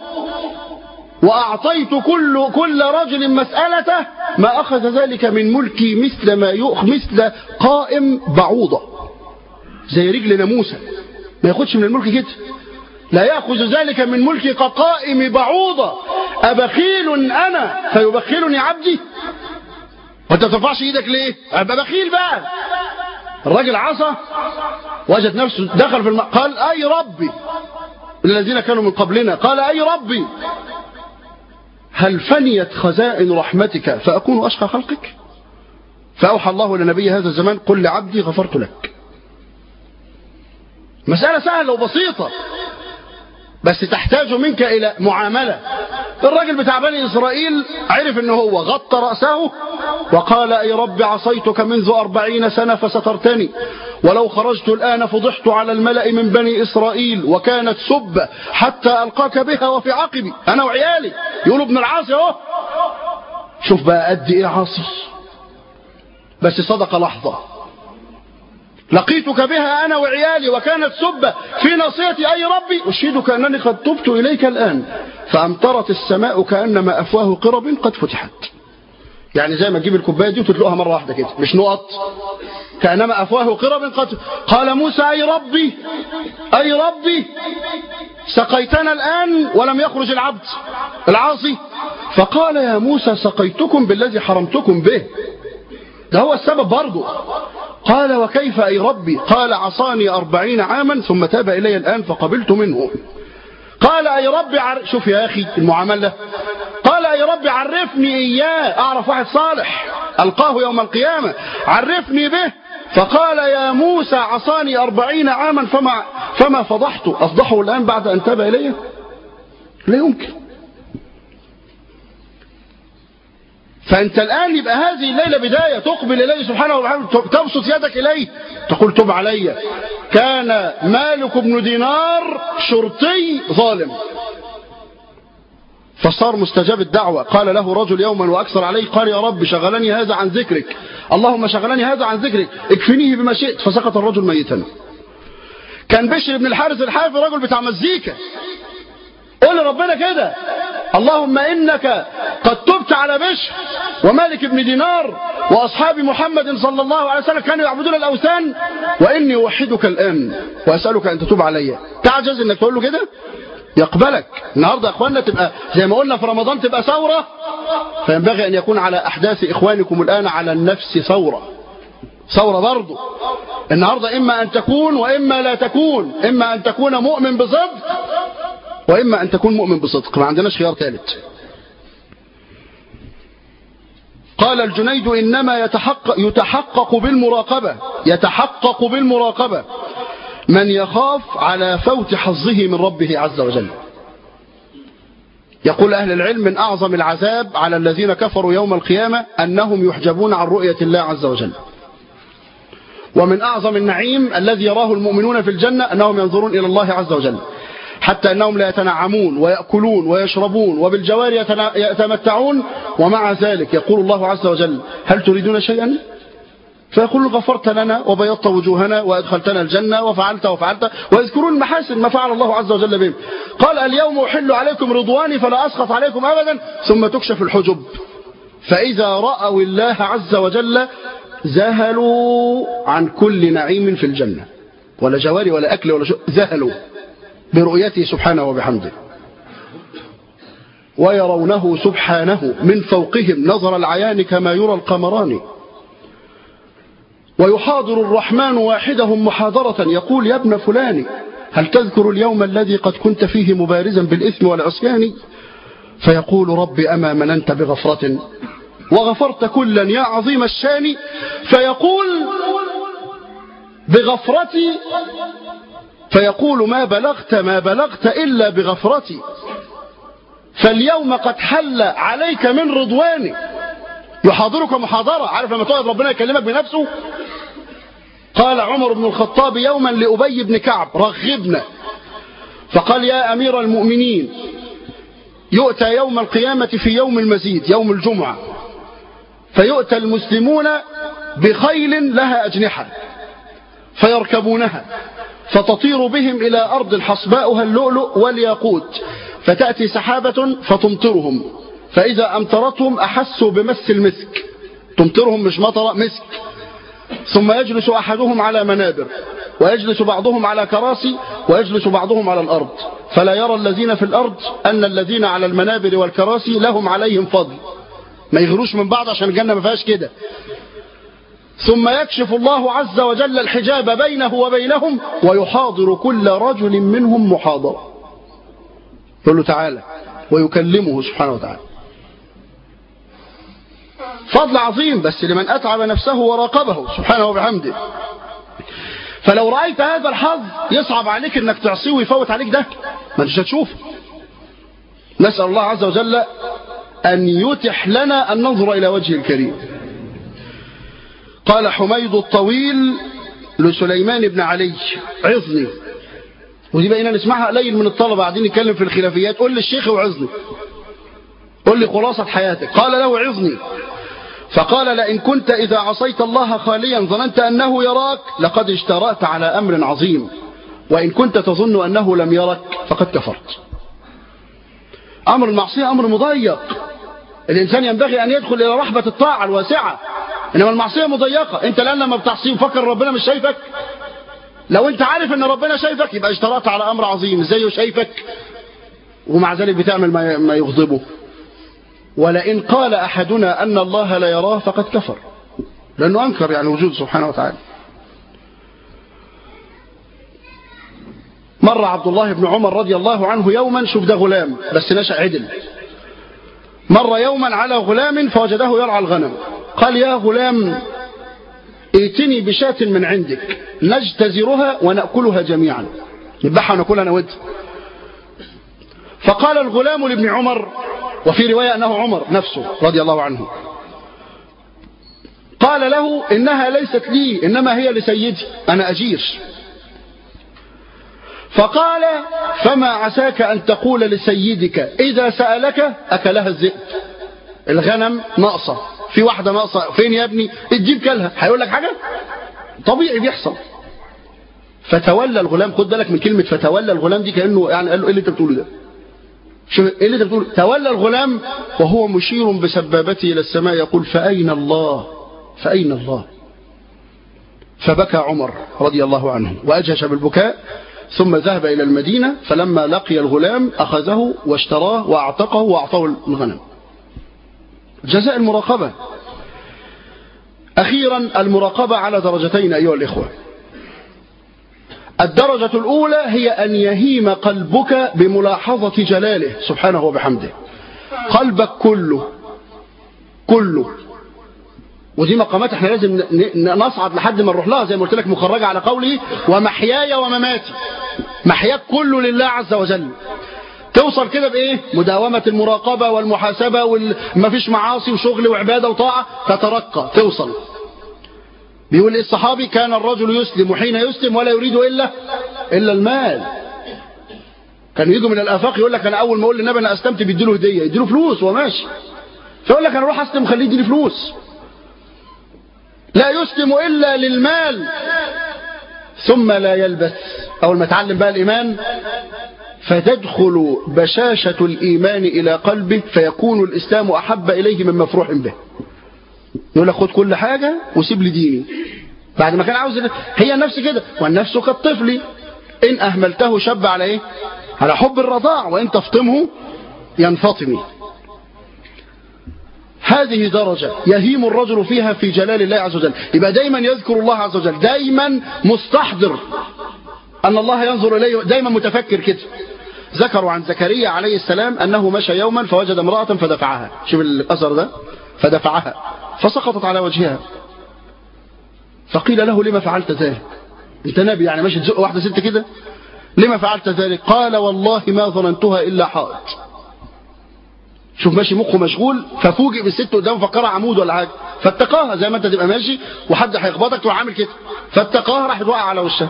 وأعطيت كل كل رجل مسألته ما أخذ ذلك من ملكي مثل ما يؤخذ مثل قائم بعوضة زي رجل ناموسة ما ياخدش من الملك كده. لا يأخذ ذلك من ملكي كقائم بعوضة. أبخيل أنا فيبخلني عبدي؟ وانت ما ترفعش ايدك ليه؟ أبقى بخيل بقى. الراجل عصى وجد نفسه دخل في الماء قال أي ربي الذين كانوا من قبلنا قال أي ربي هل فنيت خزائن رحمتك فأكون أشقى خلقك؟ فأوحى الله لنبي هذا الزمان قل لعبدي غفرت لك. مسألة سهلة وبسيطة بس تحتاج منك إلى معاملة. الراجل بتاع بني إسرائيل عرف أنه هو غطى رأسه وقال أي رب عصيتك منذ أربعين سنة فسترتني ولو خرجت الآن فضحت على الملأ من بني إسرائيل وكانت سبة حتى ألقاك بها وفي عقبي أنا وعيالي. يقولوا ابن العاصي اهو. شوف بقى قد إيه عاصي بس صدق لحظة. لقيتك بها أنا وعيالي وكانت سبة في ناصيتي أي ربي أشهدك أنني قد تبت إليك الآن فأمطرت السماء كأنما أفواه قرب قد فتحت. يعني زي ما تجيب الكوباية دي وتطلقها مرة واحدة كده مش نقط. كأنما أفواه قرب قد. قال موسى أي ربي أي ربي سقيتنا الآن ولم يخرج العبد العاصي. فقال يا موسى سقيتكم بالذي حرمتكم به. ده هو السبب برضه. قال وكيف أي ربي؟ قال عصاني أربعين عاما ثم تاب إلي الآن فقبلت منه. قال أي ربي عر... شوف يا أخي المعاملة. قال أي ربي عرفني إياه أعرف واحد صالح ألقاه يوم القيامة عرفني به. فقال يا موسى عصاني أربعين عاما فما, فما فضحته أفضحه الآن بعد أن تاب إلي؟ لا يمكن. فأنت الآن يبقى هذه الليلة بداية تقبل إليه سبحانه وتعالى تبسط يدك إليه تقول تب علي. كان مالك بن دينار شرطي ظالم فصار مستجاب الدعوة. قال له رجل يوما وأكثر عليه قال يا رب شغلني هذا عن ذكرك اللهم شغلني هذا عن ذكرك اكفنيه بما شئت فسقط الرجل ميتا. كان بشر بن الحارث الحافي رجل بتاع مزيكا. قول لربنا كده اللهم إنك قد تبت على بشر ومالك بن دينار وأصحاب محمد صلى الله عليه وسلم كانوا يعبدون الأوثان وإني أوحدك الآن وأسألك أن تتوب علي. تعجز إنك تقول له كده يقبلك. النهاردة يا أخواننا تبقى زي ما قلنا في رمضان تبقى ثورة فينبغي أن يكون على أحداث إخوانكم الآن على النفس ثورة ثورة برضو. النهاردة إما أن تكون وإما لا تكون. إما أن تكون مؤمن بصدق وإما أن تكون مؤمن بصدق. ما عندناش خيار ثالث. قال الجنيد إنما يتحقق, يتحقق بالمراقبة يتحقق بالمراقبة من يخاف على فوت حظه من ربه عز وجل. يقول أهل العلم من أعظم العذاب على الذين كفروا يوم القيامة أنهم يحجبون عن رؤية الله عز وجل، ومن أعظم النعيم الذي يراه المؤمنون في الجنة أنهم ينظرون إلى الله عز وجل، حتى أنهم لا يتنعمون ويأكلون ويشربون وبالجوار يتمتعون، ومع ذلك يقول الله عز وجل هل تريدون شيئا؟ فيقول غفرت لنا وبيضت وجوهنا وأدخلتنا الجنة وفعلت وفعلت، ويذكرون المحاسن ما فعل الله عز وجل بهم. قال اليوم أحل عليكم رضواني فلا أسخط عليكم أبدا، ثم تكشف الحجب فإذا رأوا الله عز وجل ذهلوا عن كل نعيم في الجنة، ولا جواري ولا أكل ولا شيء، ذهلوا برؤيته سبحانه وبحمده، ويرونه سبحانه من فوقهم نظر العيان كما يرى القمران، ويحاضر الرحمن واحدهم محاضرة يقول يا ابن فلان هل تذكر اليوم الذي قد كنت فيه مبارزا بالإثم والعصيان؟ فيقول رب أما مننت بغفرة وغفرت كلا يا عظيم الشان، فيقول بغفرتي فيقول ما بلغت ما بلغت إلا بغفرتي، فاليوم قد حل عليك من رضواني. يحاضرك محاضرة، عارف لما تقعد ربنا يكلمك بنفسه. قال عمر بن الخطاب يوما لأبي بن كعب رغبنا، فقال يا أمير المؤمنين يؤتى يوم القيامة في يوم المزيد يوم الجمعة، فيؤتى المسلمون بخيل لها أجنحة فيركبونها فتطير بهم إلى أرض حصباؤها اللؤلؤ والياقوت، فتأتي سحابة فتمطرهم، فإذا أمطرتهم أحسوا بمس المسك، تمطرهم مش مطر مسك، ثم يجلس أحدهم على منابر ويجلس بعضهم على كراسي ويجلس بعضهم على الأرض، فلا يرى الذين في الأرض أن الذين على المنابر والكراسي لهم عليهم فضل، ما يغروش من بعض عشان الجنة ما فيهاش كده. ثم يكشف الله عز وجل الحجاب بينه وبينهم ويحاضر كل رجل منهم محاضرة، يقول له تعالى ويكلمه سبحانه وتعالى. فضل عظيم بس لمن أتعب نفسه وراقبه سبحانه وبحمده. فلو رأيت هذا الحظ يصعب عليك انك تعصيه ويفوت عليك ده، ما انتش هتشوفه. نسأل الله عز وجل أن يتح لنا أن ننظر إلى وجه الكريم. قال حميد الطويل لسليمان بن علي عظني، ودي بقينا نسمعها قليل من الطلبة قاعدين يتكلم في الخلافيات، قل للشيخ وعظني، قل لي خلاصة حياتك. قال له عظني، فقال لئن كنت إذا عصيت الله خاليا ظننت أنه يراك لقد اشترأت على أمر عظيم، وإن كنت تظن أنه لم يرك فقد كفرت. أمر المعصية أمر مضيق، الإنسان ينبغي أن يدخل إلى رحبة الطاعة الواسعة، إنما المعصية مضيقة. أنت الآن لما بتعصيه وفكر ربنا مش شايفك، لو أنت عارف أن ربنا شايفك يبقى اشترأت على أمر عظيم. إزاي شايفك ومع ذلك بتعمل ما يغضبه؟ ولئن قال أحدنا أن الله لا يراه فقد كفر، لأنه أنكر يعني وجود سبحانه وتعالى. مر عبد الله بن عمر رضي الله عنه يوما، شوف ده غلام بس نشأ عدل، مر يوما على غلام فوجده يرعى الغنم، قال يا غلام ائتني بشاة من عندك نجتزرها ونأكلها جميعا، نذبحها ونأكلها أنا وانت. فقال الغلام لابن عمر، وفي رواية أنه عمر نفسه رضي الله عنه، قال له إنها ليست لي إنما هي لسيدي، أنا أجير. فقال فما عساك أن تقول لسيدك إذا سألك أكلها الذئب، الغنم ناقصة، في واحدة ناقصة، فين يا ابني تجيب كلها، هيقول لك حاجة؟ طبيعي بيحصل. فتولى الغلام، خد بالك من كلمة فتولى الغلام دي، كأنه يعني قال له إيه اللي أنت بتقوله ده؟ شو إيه اللي أنت بتقوله؟ تولى الغلام وهو مشير بسبابته إلى السماء يقول فأين الله فأين الله. فبكى عمر رضي الله عنه وأجهش بالبكاء، ثم ذهب إلى المدينة، فلما لقي الغلام أخذه واشتراه وأعتقه وأعطاه الغنم. جزاء المراقبة. أخيرا المراقبة على درجتين أيها الإخوة. الدرجة الأولى هي أن يهيم قلبك بملاحظة جلاله سبحانه وبحمده، قلبك كله كله ودي مقامات احنا لازم نصعد لحد ما نروح لها، زي ما قلت لك مخرجة على قوله ومحياي ومماتي، محياك كله لله عز وجل. توصل كده بايه؟ مداومة المراقبة والمحاسبة وما فيش معاصي وشغل وعبادة وطاعة، تترقى توصل. بيقول الصحابي كان الرجل يسلم حين يسلم ولا يريد إلا إلا المال. كان يجوا من الآفاق يقول لك أنا أول ما أقول للنبي أنا أسلمت بيديله هدية، يديله فلوس وهو ماشي، فيقول لك أنا أروح أسلم خليه يديني فلوس. لا يسلم إلا للمال ثم لا يلبث، أول ما تعلم بقى الإيمان فتدخل بشاشة الإيمان إلى قلبه فيكون الإسلام أحب إليه من مفروح به. يقول لك خد كل حاجة وسيب لي ديني، بعد ما كان عاوز. هي النفس كده، والنفس كالطفل إن أهملته شب على إيه؟ على حب الرضاع، وإن تفطمه ينفطم. هذه درجة يهيم الرجل فيها في جلال الله عز وجل، يبقى دايما يذكر الله عز وجل، دايما مستحضر أن الله ينظر إليه، دايما متفكر كده. ذكروا عن زكريا عليه السلام أنه مشى يوما فوجد امرأة فدفعها، شوف الأثر ده، فدفعها فسقطت على وجهها، فقيل له لما فعلت ذلك؟ انت نبي يعني ماشي تزق واحدة ست كده، لما فعلت ذلك؟ قال والله ما ظننتها إلا حائط. شوف ماشي مخه مشغول، ففوجئ بالست قدامه فكرها عمود ولا حاجه، فاتقاها زي ما انت تبقى ماشي وحد هيخبطك تروح عامل كده، فاتقاها راح توقع على وشها.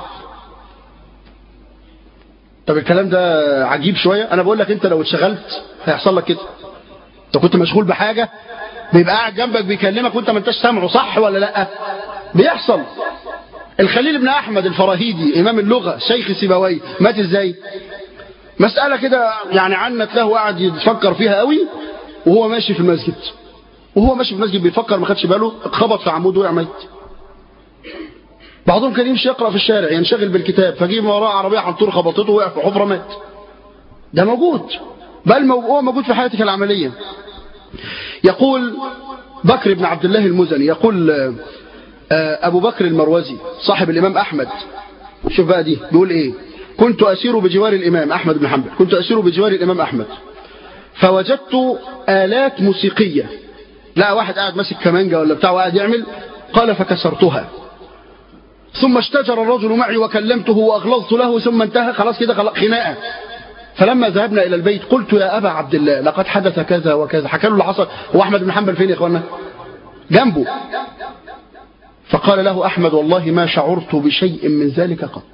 طب الكلام ده عجيب شويه. انا بقول لك انت لو اتشغلت هيحصل لك كده. انت كنت مشغول بحاجه، بيبقى قاعد جنبك بيكلمك وانت ما انتش سامعه، صح ولا لا؟ بيحصل. الخليل بن احمد الفراهيدي امام اللغه شيخ سيبويه مات ازاي؟ مسألة كده يعني عنت له، قاعد يتفكر فيها قوي وهو ماشي في المسجد، وهو ماشي في المسجد بيفكر ما خدش باله، اتخبط في عمود وقع ميت. بعضهم كان يمشي يقرأ في الشارع ينشغل بالكتاب، فجيب وراه عربية حنطور خبطته وقع في حفرة مات. ده موجود، بل هو موجود في حياتك العملية. يقول بكر بن عبد الله المزني، يقول أبو بكر المروزي صاحب الإمام أحمد، شوف بقى دي بيقول إيه: كنت أسير بجوار الإمام أحمد بن حنبل، كنت أسير بجوار الإمام أحمد فوجدت آلات موسيقية، لا واحد قاعد ماسك كمانجا ولا بتاع وقاعد يعمل، قال فكسرتها، ثم اشتجر الرجل معي وكلمته وأغلظت له، ثم انتهى خلاص كده خناقة. فلما ذهبنا إلى البيت قلت يا أبا عبد الله لقد حدث كذا وكذا، حكى له اللي حصل. هو أحمد بن حنبل فين يا إخوانا؟ جنبه. فقال له أحمد والله ما شعرت بشيء من ذلك قط.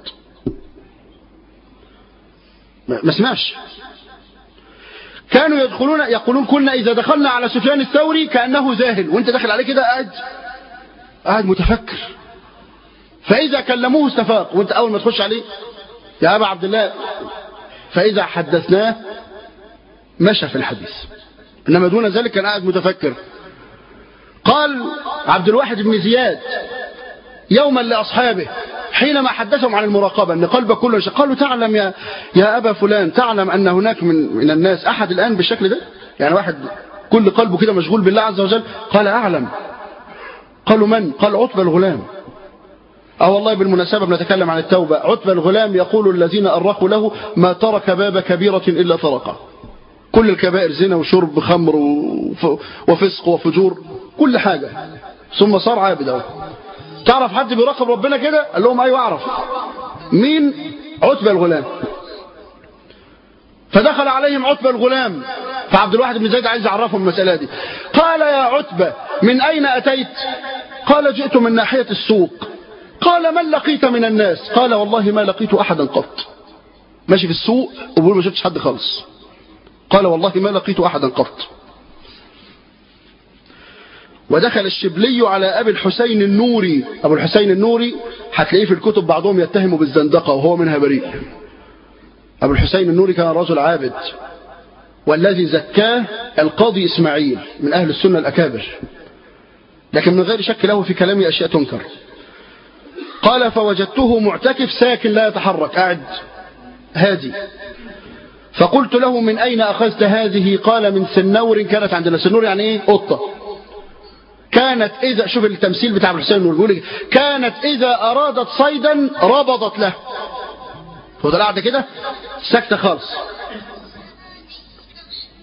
ما سمعش. كانوا يدخلون يقولون كنا إذا دخلنا على سفيان الثوري كأنه ذاهل، وانت داخل عليه كده قاعد قاعد متفكر، فإذا كلموه استفاق، وانت أول ما تخش عليه يا أبا عبد الله، فإذا حدثناه مشى في الحديث، إنما دون ذلك كان قاعد متفكر. قال عبد الواحد بن زياد يوما لأصحابه حينما حدثهم عن المراقبة أن قلبه كله شيء، قالوا تعلم يا يا أبا فلان، تعلم أن هناك من من الناس أحد الآن بالشكل ده، يعني واحد كل قلبه كده مشغول بالله عز وجل. قال أعلم. قالوا من؟ قال عتبة الغلام. اه والله بالمناسبة بنتكلم عن التوبة. عتبة الغلام يقول الذين أرخوا له ما ترك باب كبيرة إلا طرقه، كل الكبائر زنا وشرب خمر وفسق وفجور كل حاجة، ثم صار عابد. تعرف حد بيراقب ربنا كده؟ قال لهم ايوه اعرف. مين؟ عتبة الغلام. فدخل عليهم عتبة الغلام، فعبد الواحد بن زيد عايز يعرفهم المسألة دي. قال يا عتبة من أين أتيت؟ قال جئت من ناحية السوق. قال من لقيت من الناس؟ قال والله ما لقيت أحدا قط. ماشي في السوق وبقول ما شفتش حد خالص. قال والله ما لقيت أحدا قط. ودخل الشبلي على أبي الحسين النوري. أبو الحسين النوري هتلاقيه في الكتب بعضهم يتهمه بالزندقة وهو منها بريء. أبو الحسين النوري كان رجل عابد، والذي زكاه القاضي إسماعيل من أهل السنة الأكابر، لكن من غير شك له في كلامه أشياء تنكر. قال فوجدته معتكف ساكن لا يتحرك، قاعد هادي. فقلت له من أين أخذت هذه؟ قال من سنور كانت عندنا. سنور يعني إيه؟ قطة. كانت إذا، شوف التمثيل بتاع ابن حسين النور، كانت إذا أرادت صيدا ربضت له. هو ده قاعدة كده ساكتة خالص.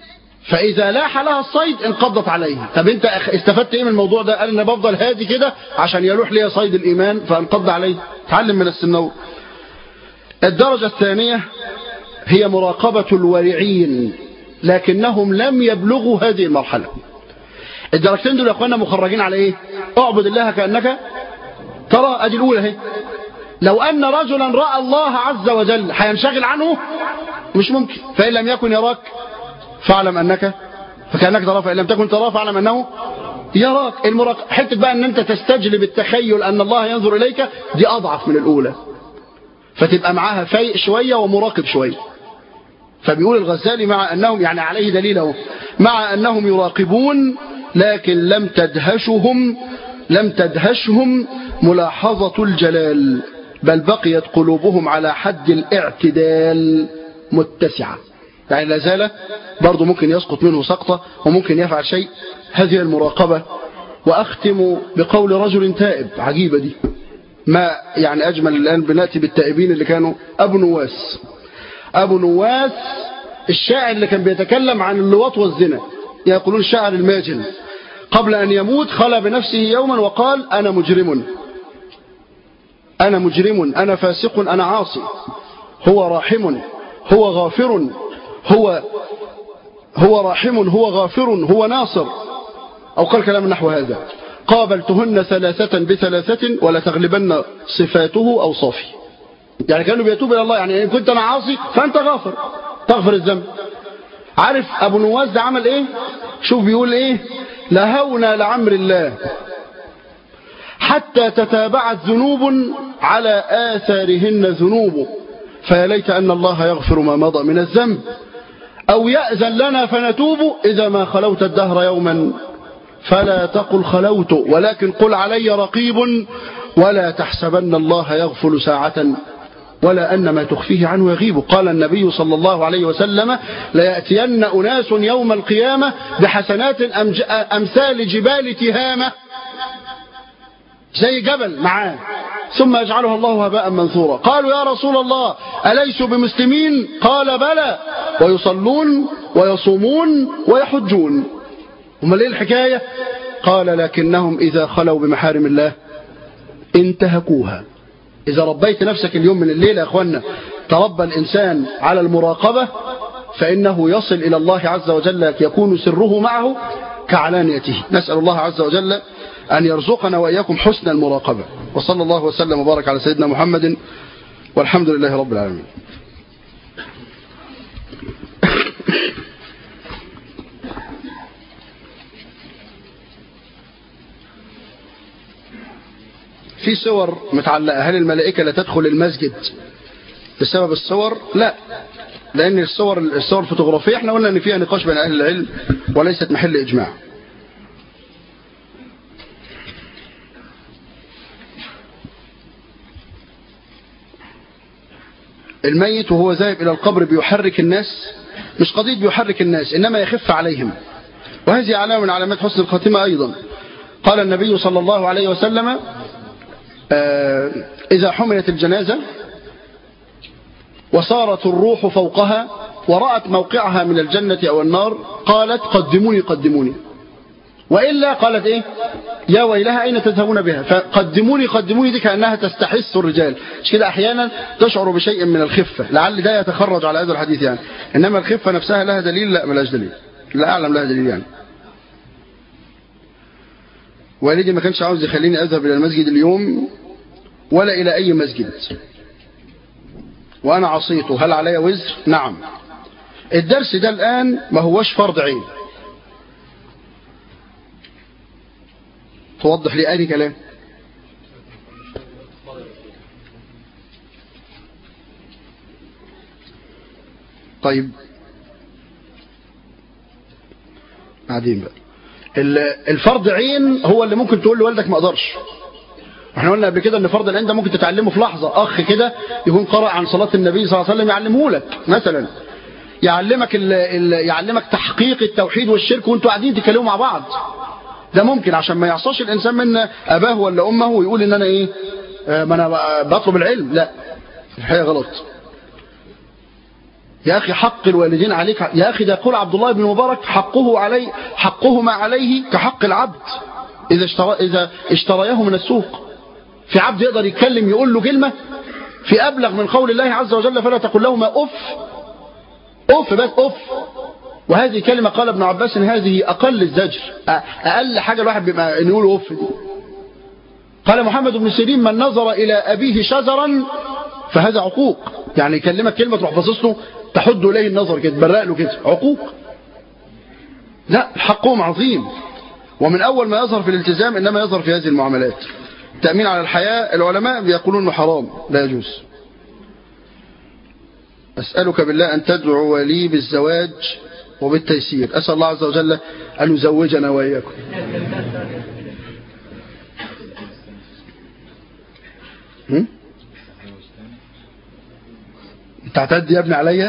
فإذا لاح لها الصيد انقضت عليه. طب أنت استفدت إيه من الموضوع ده؟ قال أنا بفضل هادي كده عشان يلوح لي صيد الإيمان فانقض عليه. تعلم من السنور. الدرجة الثانية هي مراقبة الورعين لكنهم لم يبلغوا هذه المرحلة. الدرجتين دول يا أخوانا مخرجين على إيه؟ اعبد الله كأنك ترى. أدي الأولى اهي. لو أن رجلا رأى الله عز وجل هينشغل عنه؟ مش ممكن. فإن لم يكن يراك فاعلم أنك فكأنك تراه، فإن لم تكن تراه فاعلم أنه يراك. المراقبة حتة بقى أن أنت تستجلب التخيل أن الله ينظر إليك، دي أضعف من الأولى، فتبقى معاها فايق شوية ومراقب شوية. فبيقول الغزالي مع أنهم يعني عليه دليله مع أنهم يراقبون لكن لم تدهشهم لم تدهشهم ملاحظة الجلال، بل بقيت قلوبهم على حد الاعتدال متسعة. يعني لا زال برضو ممكن يسقط منه سقطة وممكن يفعل شيء. هذه المراقبة. وأختم بقول رجل تائب، عجيبة دي، ما يعني أجمل الآن بنأتي بالتائبين اللي كانوا أبو نواس. أبو نواس الشاعر اللي كان بيتكلم عن اللواط والزنا، يقولون الشاعر الماجن، قبل أن يموت خلى بنفسه يوما وقال أنا مجرم أنا مجرم أنا فاسق أنا عاصي، هو راحم هو غافر هو هو راحم هو غافر هو ناصر، أو قال كلام نحو هذا. قابلتهن ثلاثة بثلاثة ولا تغلبن صفاته أو صافي. يعني كانوا بيتوب إلى الله، يعني إن كنت أنا عاصي فأنت غافر تغفر الذنب. عارف أبو نواس ده عمل إيه؟ شوف بيقول إيه؟ لهونا لعمر الله حتى تتابعت ذنوب على آثارهن ذنوب، فيا ليت أن الله يغفر ما مضى من الذنب أو يأذن لنا فنتوب. إذا ما خلوت الدهر يوما فلا تقل خلوت ولكن قل علي رقيب، ولا تحسبن الله يغفل ساعة ولا أن ما تخفيه عنه يغيب. قال النبي صلى الله عليه وسلم ليأتين أناس يوم القيامة بحسنات أمثال جبال تهامة، زي جبل معاه، ثم يجعلها الله هباء منثورا. قالوا يا رسول الله أليسوا بمسلمين؟ قال بلى، ويصلون ويصومون ويحجون. هم ليه الحكاية؟ قال لكنهم إذا خلوا بمحارم الله انتهكوها. إذا ربيت نفسك اليوم من الليلة يا أخوانا تربى الإنسان على المراقبة، فإنه يصل إلى الله عز وجل يكون سره معه كعلانيته. نسأل الله عز وجل أن يرزقنا وإياكم حسن المراقبة. وصلى الله وسلم وبارك على سيدنا محمد والحمد لله رب العالمين. في صور متعلقة، هل الملائكة لا تدخل المسجد بسبب الصور؟ لا، لأن الصور الصور الفوتوغرافية احنا قلنا أن فيها نقاش بين أهل العلم وليست محل إجماع. الميت وهو ذاهب إلى القبر بيحرك الناس، مش قضية بيحرك الناس إنما يخف عليهم، وهذه علامة من علامات حسن الخاتمة أيضا. قال النبي صلى الله عليه وسلم آه إذا حملت الجنازة وصارت الروح فوقها ورأت موقعها من الجنة أو النار قالت قدموني قدموني، وإلا قالت إيه يا ويلها أين تذهبون بها. فقدموني قدموني دي كأنها تستحث الرجال، مش كده أحيانا تشعر بشيء من الخفة، لعل ده يتخرج على هذا الحديث يعني. إنما الخفة نفسها لها دليل؟ لا، ملاش دليل، لا أعلم لها دليل يعني. والدي ما كانش عاوز يخليني أذهب إلى المسجد اليوم ولا إلى أي مسجد، وأنا عصيته، هل علي وزر؟ نعم. الدرس ده الآن ما هوش فرض عين. توضح لي أي كلام. طيب بعدين بقى الفرض عين هو اللي ممكن تقول لوالدك ما اقدرش. احنا قلنا قبل كده ان فرض العين ده ممكن تتعلمه في لحظة. اخ كده يكون قرأ عن صلاة النبي صلى الله عليه وسلم يعلمه لك مثلا، يعلمك ال ال يعلمك تحقيق التوحيد والشرك وانتوا قاعدين تتكلموا مع بعض. ده ممكن عشان ما يعصاش الانسان من اباه ولا امه ويقول ان انا ايه ما انا بطلب العلم. لا، الحقيقة غلط. يا أخي حق الوالدين عليك، يا أخي ده يقول عبد الله بن مبارك حقه علي حقهما عليه كحق العبد إذا اشترى إذا اشترياه من السوق. في عبد يقدر يتكلم يقول له كلمة في أبلغ من قول الله عز وجل فلا تقل لهما أف أف بس أف. وهذه كلمة قال ابن عباس هذه أقل الزجر، أقل حاجة الواحد بيبقى إن يقول أف دي. قال محمد بن سيرين من نظر إلى أبيه شجرا فهذا عقوق، يعني يكلمك كلمة تروح باصص له تحد إليه النظر كده تبرق له كده، عقوق. لا، حقهم عظيم، ومن أول ما يظهر في الالتزام إنما يظهر في هذه المعاملات. التأمين على الحياة العلماء بيقولون أنه حرام لا يجوز. أسألك بالله أن تدعو لي بالزواج وبالتيسير، أسأل الله عز وجل أن يزوجنا وإياكم. انت هتعدي يا ابني عليا؟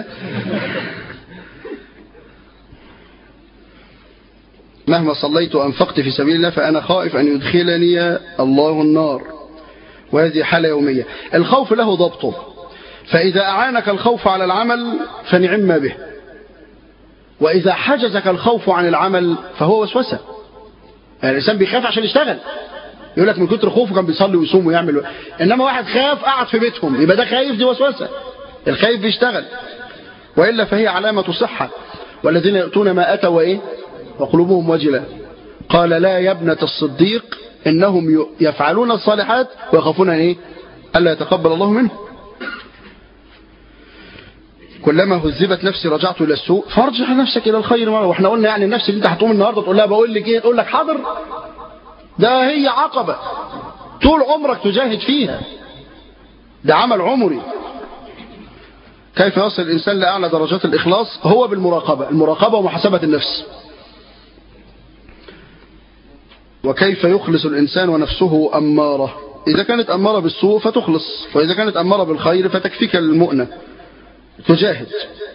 مهما صليت وأنفقت في سبيل الله فأنا خائف أن يدخلني الله النار، وهذه حالة يومية. الخوف له ضبطه، فإذا أعانك الخوف على العمل فنعم ما به، وإذا حجزك الخوف عن العمل فهو وسوسة. يعني الإنسان بيخاف عشان يشتغل، يقول لك من كتر خوفه كان بيصلي ويصوم ويعمل، إنما واحد خاف قعد في بيتهم يبقى ده خايف، دي وسوسة. الخايف بيشتغل، وإلا فهي علامة صحة. والذين يؤتون ما أتوا وإيه وقلوبهم وجلة. قال لا يا ابنة الصديق إنهم يفعلون الصالحات ويخافون أن إيه ألا يتقبل الله منه. كلما هذبت نفسي رجعت إلى السوء فارجع نفسك إلى الخير. واحنا قلنا يعني النفس اللي انت هتقوم النهارده تقول لها بقول لك ايه، تقول لك حاضر، ده هي عقبة طول عمرك تجاهد فيها، ده عمل عمري. كيف يصل الإنسان لأعلى درجات الإخلاص؟ هو بالمراقبة، المراقبة ومحاسبة النفس. وكيف يخلص الإنسان ونفسه أمارة؟ إذا كانت أمارة بالسوء فتخلص، وإذا كانت أمارة بالخير فتكفيك المؤنة، تجاهد.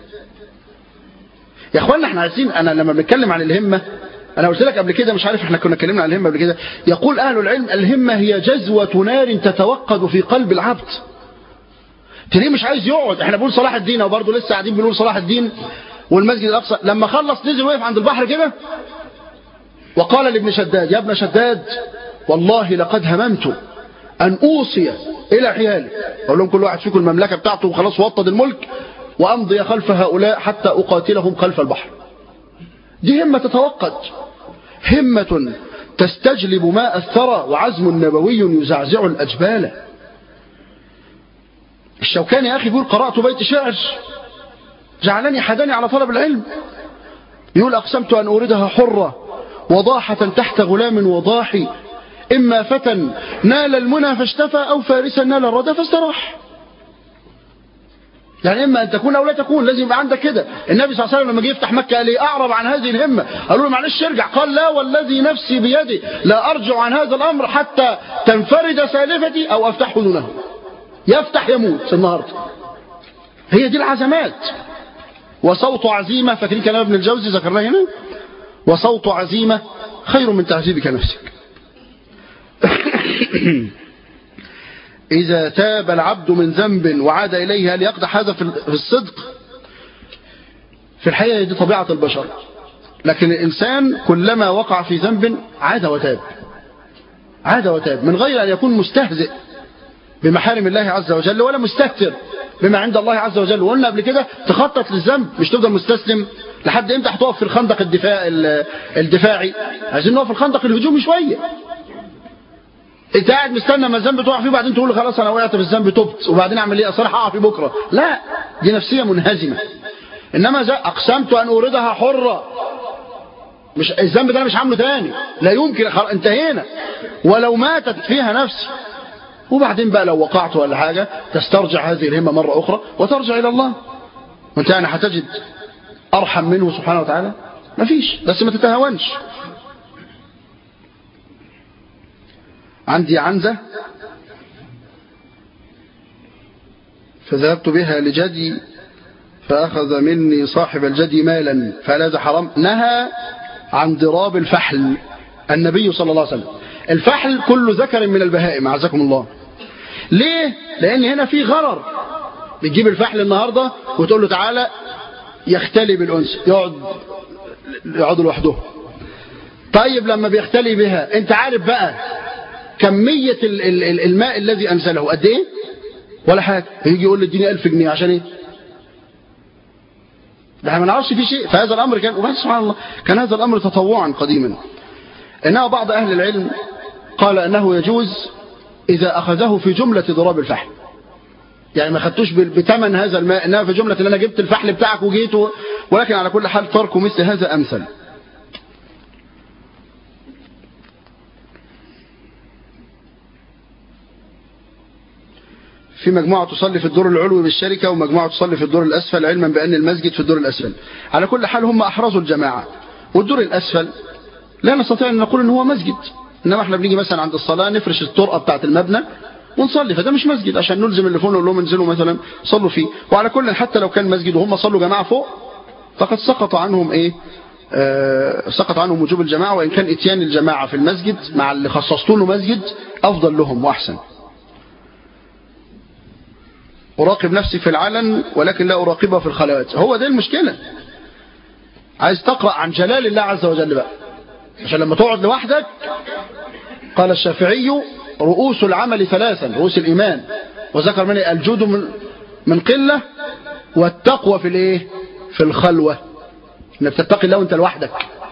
يا أخوانا احنا عايزين، أنا لما بنتكلم عن الهمة أنا قلت لك قبل كده، مش عارف احنا كنا اتكلمنا عن الهمة قبل كده، يقول أهل العلم الهمة هي جزوة نار تتوقد في قلب العبد. تلاقيه مش عايز يقعد. احنا بنقول صلاح الدين وبرضه لسه قاعدين بنقول صلاح الدين والمسجد الأقصى، لما خلص نزل وقف عند البحر كده وقال لابن شداد يا ابن شداد والله لقد هممت أن أوصي إلى عيالي، أقول لهم كل واحد فيكم المملكة بتاعته وخلاص وطد الملك، وأمضي خلف هؤلاء حتى أقاتلهم خلف البحر. دي همة تتوقد، همة تستجلب ماء الثرى، وعزم نبوي يزعزع الأجبال. الشوكاني يا أخي بيقول قرأت بيت شعر جعلني حداني على طلب العلم، يقول أقسمت أن أوردها حرة وضاحة تحت غلام وضاحي، إما فتى نال المنى فاشتفى أو فارسا نال الردى فاستراح. يعني إما أن تكون أو لا تكون، لازم يبقى عندك كده. النبي صلى الله عليه وسلم لما جه يفتح مكة قال لي أعرض عن هذه الهمة، قالوا له معلش ارجع، قال لا والذي نفسي بيدي لا أرجع عن هذا الأمر حتى تنفرد سالفتي أو أفتح دونه. يفتح يموت النهارده. هي دي العزمات. وصوت عزيمة، فاكرين كلام ابن الجوزي ذكرناه هنا، وصوت عزيمة خير من تعذيبك نفسك. إذا تاب العبد من ذنب وعاد إليه هل يقدح هذا في الصدق؟ في الحقيقة دي طبيعة البشر، لكن الإنسان كلما وقع في ذنب عاد وتاب، عاد وتاب من غير أن يكون مستهزئ بمحارم الله عز وجل ولا مستهتر بما عند الله عز وجل. وقلنا قبل كده تخطط للذنب، مش تفضل مستسلم. لحد امتى هتقف في الخندق الدفاع الدفاعي؟ عايزين نقف في الخندق الهجومي شويه. انت قاعد مستنى ما الذنب تقع فيه وبعدين تقول خلاص انا وقعت في الذنب تبت وبعدين اعمل ايه؟ اصل هقع فيه بكره. لا، دي نفسيه منهزمه. انما اقسمت ان اوردها حره، مش الذنب ده انا مش عامله تاني، لا يمكن، انتهينا ولو ماتت فيها نفسي. وبعدين بقى لو وقعت ولا حاجة تسترجع هذه الهمة مرة أخرى وترجع إلى الله. وانت يعني هتجد أرحم منه سبحانه وتعالى؟ ما فيش، بس ما تتهاونش. عندي عنزة فذهبت بها لجدي فأخذ مني صاحب الجدي مالا، فهل هذا حرام؟ نهى عن ضراب الفحل النبي صلى الله عليه وسلم. الفحل كل ذكر من البهائم أعزكم الله. ليه؟ لأن هنا في غرر. بتجيب الفحل النهاردة وتقول له تعالى يختلي بالأنثى يقعد يقعدوا لوحدهم. طيب لما بيختلي بها انت عارف بقى كمية الماء الذي أنزله قد ايه؟ ولا حاجة. يجي يقول لي اديني ألف جنيه عشان ايه؟ ده ما نعرفش فيه شيء. فهذا الأمر كان، وبعد سبحان الله كان هذا الأمر تطوعا قديما. إنه بعض أهل العلم قال أنه يجوز إذا أخذه في جملة ضراب الفحل، يعني ما خدتوش بثمن هذا الماء، إنها في جملة إن أنا جبت الفحل بتاعك وجيت، ولكن على كل حال ترك مثل هذا أمثل. في مجموعة تصلي في الدور العلوي بالشركة ومجموعة تصلي في الدور الأسفل، علما بأن المسجد في الدور الأسفل. على كل حال هم أحرزوا الجماعة. والدور الأسفل لا نستطيع أن نقول أن هو مسجد، إنما احنا بنيجي مثلا عند الصلاة نفرش الطرقة بتاعة المبنى ونصلي، فده مش مسجد عشان نلزم اللي فوق نقول لهم انزلوا مثلا صلوا فيه. وعلى كل حتى لو كان مسجد وهم صلوا جماعة فوق فقد سقط عنهم ايه آه سقط عنهم وجوب الجماعة، وإن كان اتيان الجماعة في المسجد مع اللي خصصتوا له مسجد أفضل لهم وأحسن. أراقب نفسي في العلن ولكن لا أراقبها في الخلوات. هو ده المشكلة. عايز تقرأ عن جلال الله عز وجل بقى، عشان لما تقعد لوحدك. قال الشافعي رؤوس العمل ثلاثا، رؤوس الإيمان، وذكر من الجود من, من قلة، والتقوى في الايه في الخلوة، انك تتقي الله وانت لوحدك.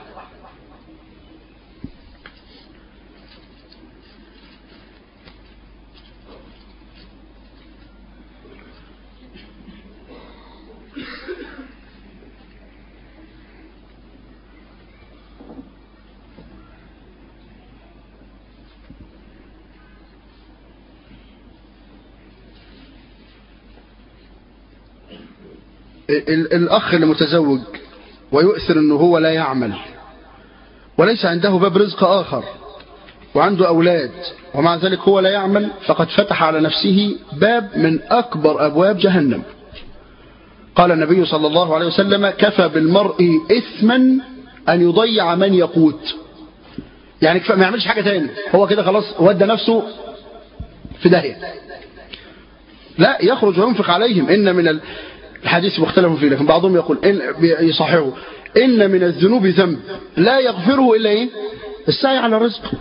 الأخ اللي متزوج ويؤثر أنه هو لا يعمل وليس عنده باب رزق آخر وعنده أولاد، ومع ذلك هو لا يعمل، فقد فتح على نفسه باب من أكبر أبواب جهنم. قال النبي صلى الله عليه وسلم كفى بالمرء إثما أن يضيع من يقوت. يعني ما يعملش حاجة تاني، هو كده خلاص ودى نفسه في داهية. لا، يخرج وينفق عليهم. إن من الحديث مختلف فيه، لكن بعضهم يقول إن يصححه إن من الذنوب ذنب لا يغفره إلا إيه؟ السعي على الرزق.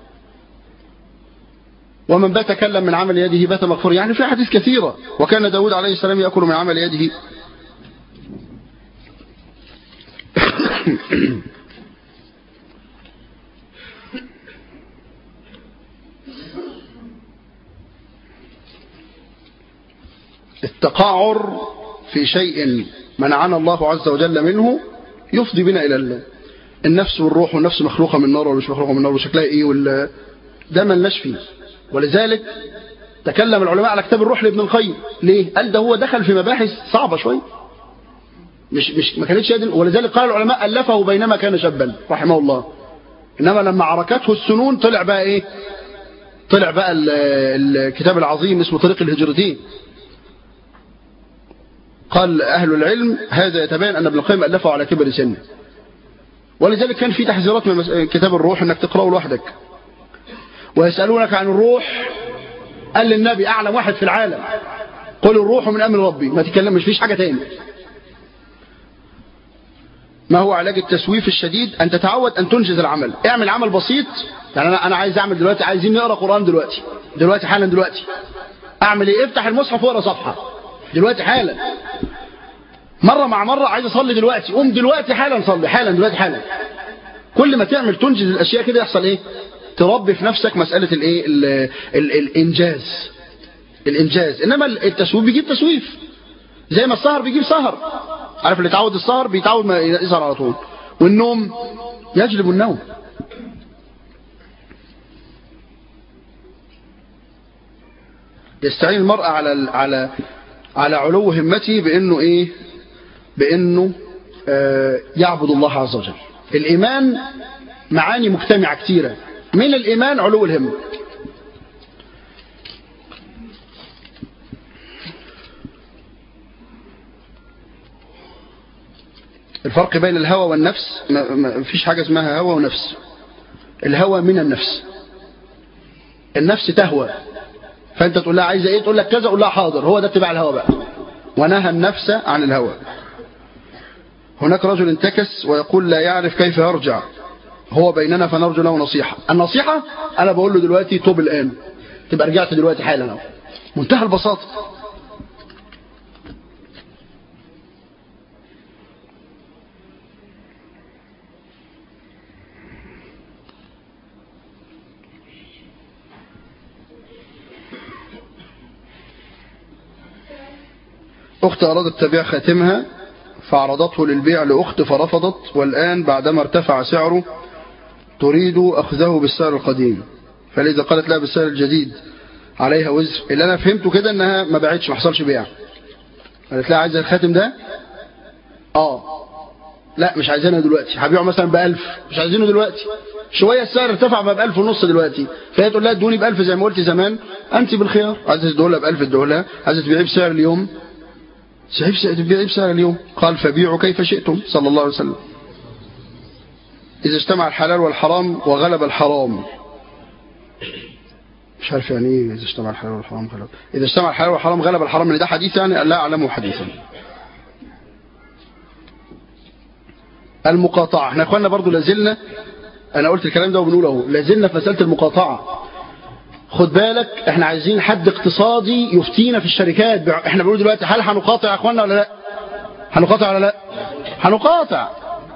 ومن بات كلم من عمل يده بات مغفور. يعني في حديث كثيرة. وكان داود عليه السلام يأكل من عمل يده. التقعر في شيء منعنا الله عز وجل منه يفضي بنا إلى النفس والروح، والنفس مخلوقة من نار ولا مش مخلوقة من نار وشكلها إيه، ولا ده ما لناش فيه. ولذلك تكلم العلماء على كتاب الروح لابن القيم. ليه؟ قال ده هو دخل في مباحث صعبة شوية، مش مش ما كانتش يد. ولذلك قال العلماء ألفه بينما كان شابا رحمه الله، إنما لما عركته السنون طلع بقى إيه؟ طلع بقى الكتاب العظيم اسمه طريق الهجرتين. قال أهل العلم هذا يتبين أن ابن القيم ألفه على كبر سنه. ولذلك كان في تحذيرات من كتاب الروح أنك تقرأه لوحدك. ويسألونك عن الروح، قال للنبي أعلم واحد في العالم قل الروح من أمر ربي، ما تتكلم، مش فيش حاجة تاني. ما هو علاج التسويف الشديد؟ أن تتعود أن تنجز العمل. اعمل عمل بسيط. يعني أنا أنا عايز أعمل دلوقتي، عايزين نقرأ قرآن دلوقتي دلوقتي حالا دلوقتي. أعمل إيه؟ افتح المصحف واقرأ صفحة دلوقتي حالا. مرة مع مرة عايز أصلي دلوقتي، قوم دلوقتي حالا صلي حالا دلوقتي حالا. كل ما تعمل تنجز الأشياء كده يحصل إيه؟ تربي في نفسك مسألة الإيه؟ الإنجاز. الإنجاز. إنما التسويف بيجيب تسويف، زي ما السهر بيجيب سهر. عارف اللي يتعود السهر بيتعود ما يسهر على طول، والنوم يجلب النوم. يستعين المرء على على على علو همته بأنه إيه؟ بأنه آه يعبد الله عز وجل. الإيمان معاني مجتمعة كثيرة. من الإيمان علو الهمة. الفرق بين الهوى والنفس، ما فيش حاجة اسمها هوى ونفس. الهوى من النفس. النفس تهوى، فأنت تقول لها عايزة إيه، تقول لك كذا، قول لها حاضر. هو ده اتباع الهوى بقى. ونهى النفس عن الهوى. هناك رجل انتكس ويقول لا يعرف كيف يرجع، هو بيننا فنرجو له نصيحة. النصيحة أنا بقول له دلوقتي توب الآن، تبقى رجعت دلوقتي حالا، منتهى البساطة. أخت أرادت تبيع خاتمها فعرضته للبيع لأخت فرفضت، والآن بعدما ارتفع سعره تريد أخذه بالسعر القديم، فلذا قالت لا بالسعر الجديد عليها وزر. اللي أنا فهمته كده أنها ما باعتش، ما حصلش بيع. قالت لا عايزة الخاتم ده، آه لا مش عايزينه دلوقتي، هبيعه مثلا بألف، مش عايزينه دلوقتي، شوية السعر ارتفع بقى بألف ونص دلوقتي، فهي تقول لها ادوني بألف زي ما قلت زمان، أنت بالخيار، عايزة تدولها بألف تدولها، عايزة تبيعي بسعر اليوم تبيعي بسعر اليوم. قال فبيعوا كيف شئتم صلى الله عليه وسلم. إذا اجتمع الحلال والحرام وغلب الحرام، مش عارف يعني ايه إذا اجتمع الحلال والحرام غلب، إذا اجتمع الحلال والحرام غلب الحرام، ده حديث يعني لا أعلمه حديثا. المقاطعة، احنا اخواننا برضو لازلنا، أنا قلت الكلام ده وبنقوله لازلنا في مسألة المقاطعة. خد بالك احنا عايزين حد اقتصادي يفتينا في الشركات. احنا بنقول دلوقتي هل هنقاطع يا اخواننا ولا لا؟ هنقاطع ولا لا؟ هنقاطع،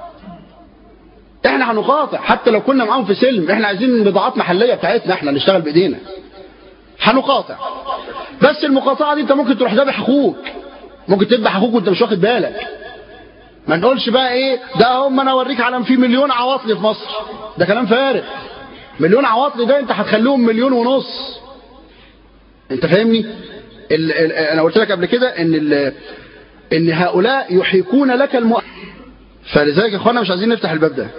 احنا هنقاطع حتى لو كنا معاهم في سلم، احنا عايزين بضاعات محلية بتاعتنا احنا نشتغل بايدينا، هنقاطع. بس المقاطعة دي انت ممكن تروح ذابح اخوك، ممكن تذبح اخوك وانت مش واخد بالك. ما نقولش بقى ايه ده هم انا اوريك على في مليون عواطلي في مصر، ده كلام فارغ. مليون عواطلي ده انت هتخليهم مليون ونص، انت فاهمني؟ ال ال انا قلت لك قبل كده ان ال ان هؤلاء يحيكون لك الم... فلذلك يا اخوانا مش عايزين نفتح الباب ده.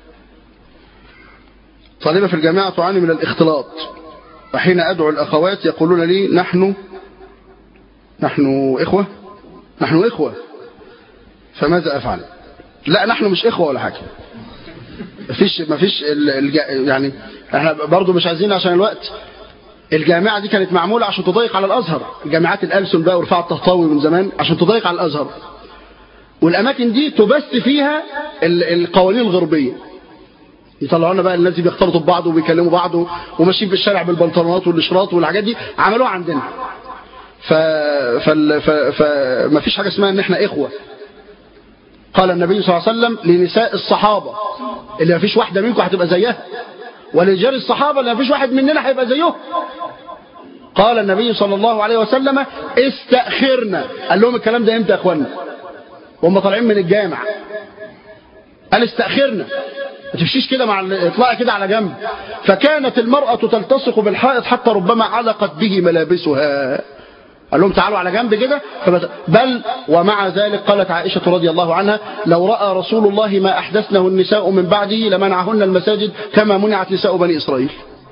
طالبة في الجامعة تعاني من الاختلاط، وحين ادعو الاخوات يقولون لي نحن نحن اخوة نحن اخوة فماذا افعل؟ لا نحن مش اخوة ولا حاجة، مفيش مفيش الج... يعني احنا برضو مش عايزين عشان الوقت. الجامعة دي كانت معمولة عشان تضيق على الازهر، جامعات الألسن بقى ورفاعة الطهطاوي من زمان عشان تضيق على الازهر، والاماكن دي تبث فيها القوانين الغربية، يطلعوا لنا بقى الناس دي بيختلطوا ببعض وبيكلموا بعض وماشيين في الشارع بالبنطلونات والاشراط والحاجات دي عملوها عندنا. ف فال... ف... فما فيش حاجة اسمها ان احنا اخوة. قال النبي صلى الله عليه وسلم لنساء الصحابة اللي ما فيش واحدة منكم هتبقى زيها، ولرجال الصحابة اللي ما فيش واحد مننا هيبقى زيه. قال النبي صلى الله عليه وسلم استأخرنا. قال لهم الكلام ده امتى يا اخوانا وهم طالعين من الجامع؟ قال استأخرنا، ما تمشيش كده مع اطلعي كده على جنب. فكانت المرأة تلتصق بالحائط حتى ربما علقت به ملابسها. قال لهم تعالوا على جنب كده. بل ومع ذلك قالت عائشة رضي الله عنها لو رأى رسول الله ما أحدثنه النساء من بعده لمنعهن المساجد كما منعت نساء بني إسرائيل.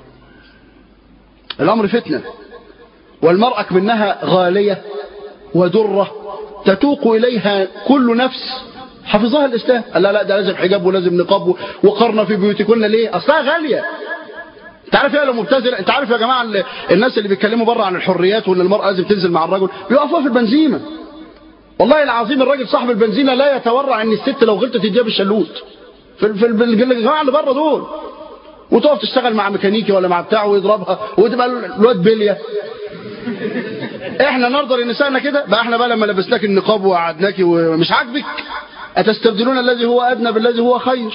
الأمر فتنة، والمرأة منها غالية ودرة تتوق إليها كل نفس حفظها الإسلام. قال لا لا ده لازم حجاب ولازم نقاب وقرنا في بيوتكن. ليه؟ أصلها غالية. انت عارف ايه لو مبتذل؟ انت عارف يا جماعه الناس اللي بيتكلموا بره عن الحريات وان المراه لازم تنزل مع الرجل بيقفوا في البنزينه. والله العظيم الراجل صاحب البنزينه لا يتورع ان الست لو غلطت تديها بالشلوت في في الجماعه اللي بره دول، وتقف تشتغل مع ميكانيكي ولا مع بتاعه ويضربها وتبقى الواد بليه. احنا نرضى لنسائنا كده بقى؟ احنا بقى لما لبسناك النقاب وقعدناكي ومش عاجبك اتستبدلون الذي هو ادنى بالذي هو خير؟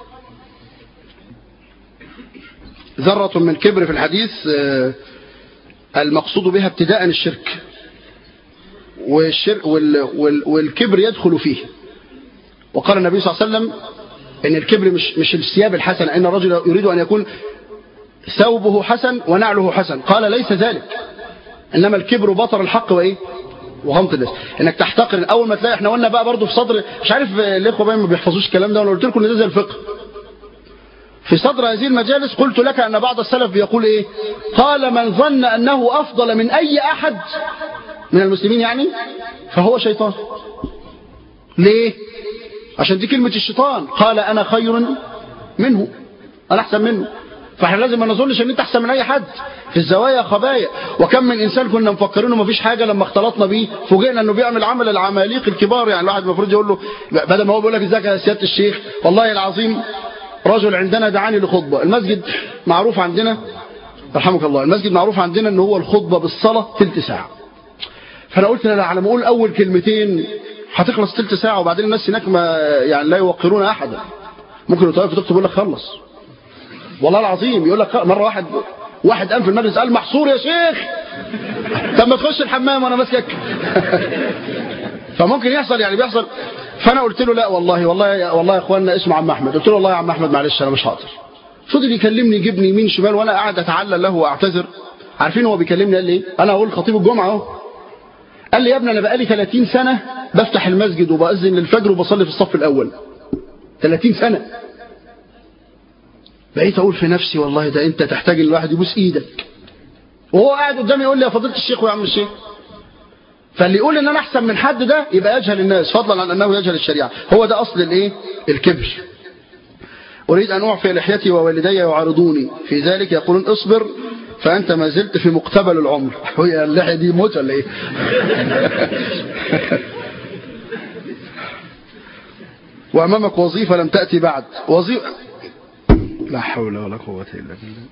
ذرة من كبر في الحديث المقصود بها ابتداء الشرك، والشرك والكبر يدخل فيه. وقال النبي صلى الله عليه وسلم ان الكبر مش مش الثياب الحسنة، ان الرجل يريد ان يكون ثوبه حسن ونعله حسن. قال ليس ذلك، انما الكبر بطر الحق وايه وغمط الناس، انك تحتقر. اول ما تلاقي، احنا قلنا بقى برضو في صدر، مش عارف الاخوه بقى ما بيحفظوش الكلام ده، وانا قلت لكم ان ده زي الفقه. في صدر هذه المجالس قلت لك أن بعض السلف بيقول إيه؟ قال من ظن أنه أفضل من أي أحد من المسلمين يعني فهو شيطان. ليه؟ عشان دي كلمة الشيطان. قال أنا خير منه، أنا أحسن منه. فاحنا لازم ما نظنش ان انت احسن من اي حد. في الزوايا خبايا، وكم من انسان كنا مفكرينه ما فيش حاجه لما اختلطنا بيه فوجئنا انه بيعمل عمل العماليق الكبار. يعني الواحد المفروض يقول له بدل ما هو بيقول لك ازيك يا سياده الشيخ، والله العظيم رجل عندنا دعاني لخطبه. المسجد معروف عندنا رحمك الله، المسجد معروف عندنا ان هو الخطبه بالصلاه ثلث ساعه. فانا قلت لا على ما اقول اول كلمتين هتخلص ثلث ساعه، وبعدين الناس هناك ما يعني لا يوقرون احدا. ممكن يطلعوا تكتب يقول لك خلص، والله العظيم يقول لك مره واحد واحد قام في المجلس قال محصور يا شيخ، طب ما تخش الحمام وانا ماسكك. فممكن يحصل يعني بيحصل. فانا قلت له لا والله والله والله يا اخوانا اسمه عم احمد. قلت له والله يا عم احمد معلش انا مش حاضر. فضل يكلمني يجيبني يمين شمال وانا قاعد اتعلل له واعتذر. عارفين هو بيكلمني قال لي ايه؟ انا اقول خطيب الجمعه اهو. قال لي يا ابني انا بقالي ثلاثين سنه بفتح المسجد وبأذن للفجر وبصلي في الصف الاول. ثلاثين سنه. بقيت اقول في نفسي والله ده انت تحتاج ان الواحد يبوس ايدك. وهو قاعد قدامي يقول لي يا فضيله الشيخ ويا عم الشيخ. فاللي يقول ان انا احسن من حد ده يبقى يجهل الناس فضلا عن انه يجهل الشريعه. هو ده اصل الايه؟ الكبر. اريد ان اعفي لحيتي ووالدي يعارضوني في ذلك يقولون اصبر فانت ما زلت في مقتبل العمر. هي اللحيه دي موت ولا ايه؟ وامامك وظيفه لم تاتي بعد. وظيفه لا حول ولا قوه الا بالله.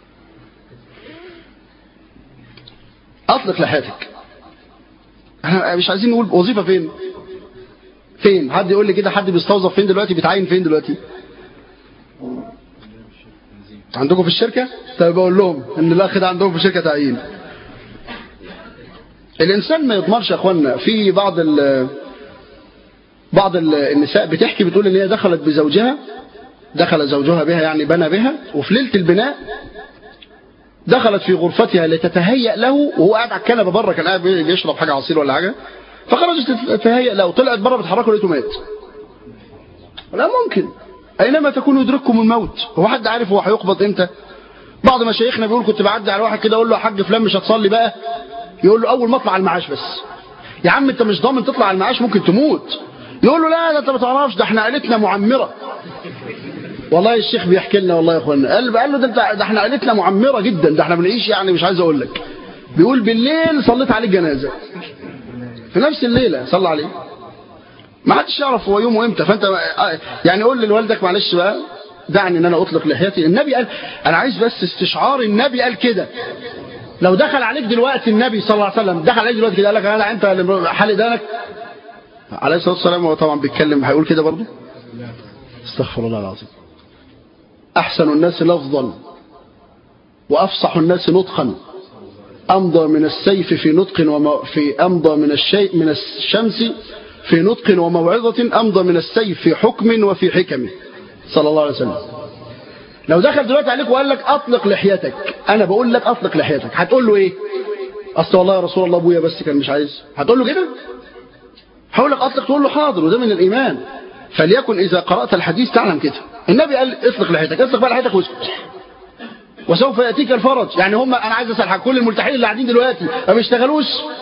اطلق لحيتك. احنا مش عايزين نقول وظيفه فين فين. حد يقول لي كده حد بيستوظف فين دلوقتي؟ بيتعين فين دلوقتي؟ عندكم في الشركه؟ طيب بقول لهم ان الاخ ده عندهم في الشركه تعيين. الانسان ما يضمنش يا اخوانا. في بعض ال بعض ال النساء بتحكي بتقول ان هي دخلت بزوجها، دخل زوجها بها يعني بنى بها، وفي ليله البناء دخلت في غرفتها لتتهيأ له وهو قاعد على الكنبه بره، كان قاعد بيشرب حاجه عصير ولا حاجه، فخرجت تتهيأ له، طلعت بره بتحركه لقيته مات. لا ممكن. اينما تكون يدرككم الموت. هو حد عارف هو هيقبض امتى؟ بعض مشايخنا بيقول كنت بعدي على واحد كده اقول له يا حاج فلان مش هتصلي بقى؟ يقول له اول ما اطلع على المعاش بس. يا عم انت مش ضامن تطلع على المعاش ممكن تموت. يقول له لا ده انت ما تعرفش ده احنا عيلتنا معمره. والله الشيخ بيحكي لنا والله يا اخوانا قال قال له ده ده احنا عيلتنا معمره جدا، ده احنا بنعيش يعني مش عايز اقول لك. بيقول بالليل صليت عليه الجنازه في نفس الليله صلى عليه. ما حدش يعرف هو يومه امتى. فانت يعني قول لوالدك معلش بقى دعني ان انا اطلق لحيتي. النبي قال انا عايز بس استشعار النبي قال كده. لو دخل عليك دلوقتي النبي صلى الله عليه وسلم دخل عليك دلوقتي كده قال لك انا انت حالق دانك عليه الصلاه والسلام، هو طبعا بيتكلم هيقول كده برضه؟ استغفر الله العظيم. احسن الناس لفظا وافصح الناس نطقا امضى من السيف في نطق ومو... في امضى من الشيء من الشمس في نطق وموعظه امضى من السيف في حكم وفي حكم صلى الله عليه وسلم. لو دخل دلوقتي عليك وقال لك اطلق لحيتك، انا بقول لك اطلق لحيتك، هتقول له ايه؟ اصل والله يا رسول الله ابويا بس كان مش عايز. هتقول له كده؟ هقول لك اطلق تقول له حاضر، وده من الايمان. فليكن اذا قرات الحديث تعلم كده. النبي قال اطلق لحيتك، اطلق بقى لحيتك واسكت وسوف ياتيك الفرج. يعني هم انا عايز اسال كل الملتحين اللي قاعدين دلوقتي ما بيشتغلوش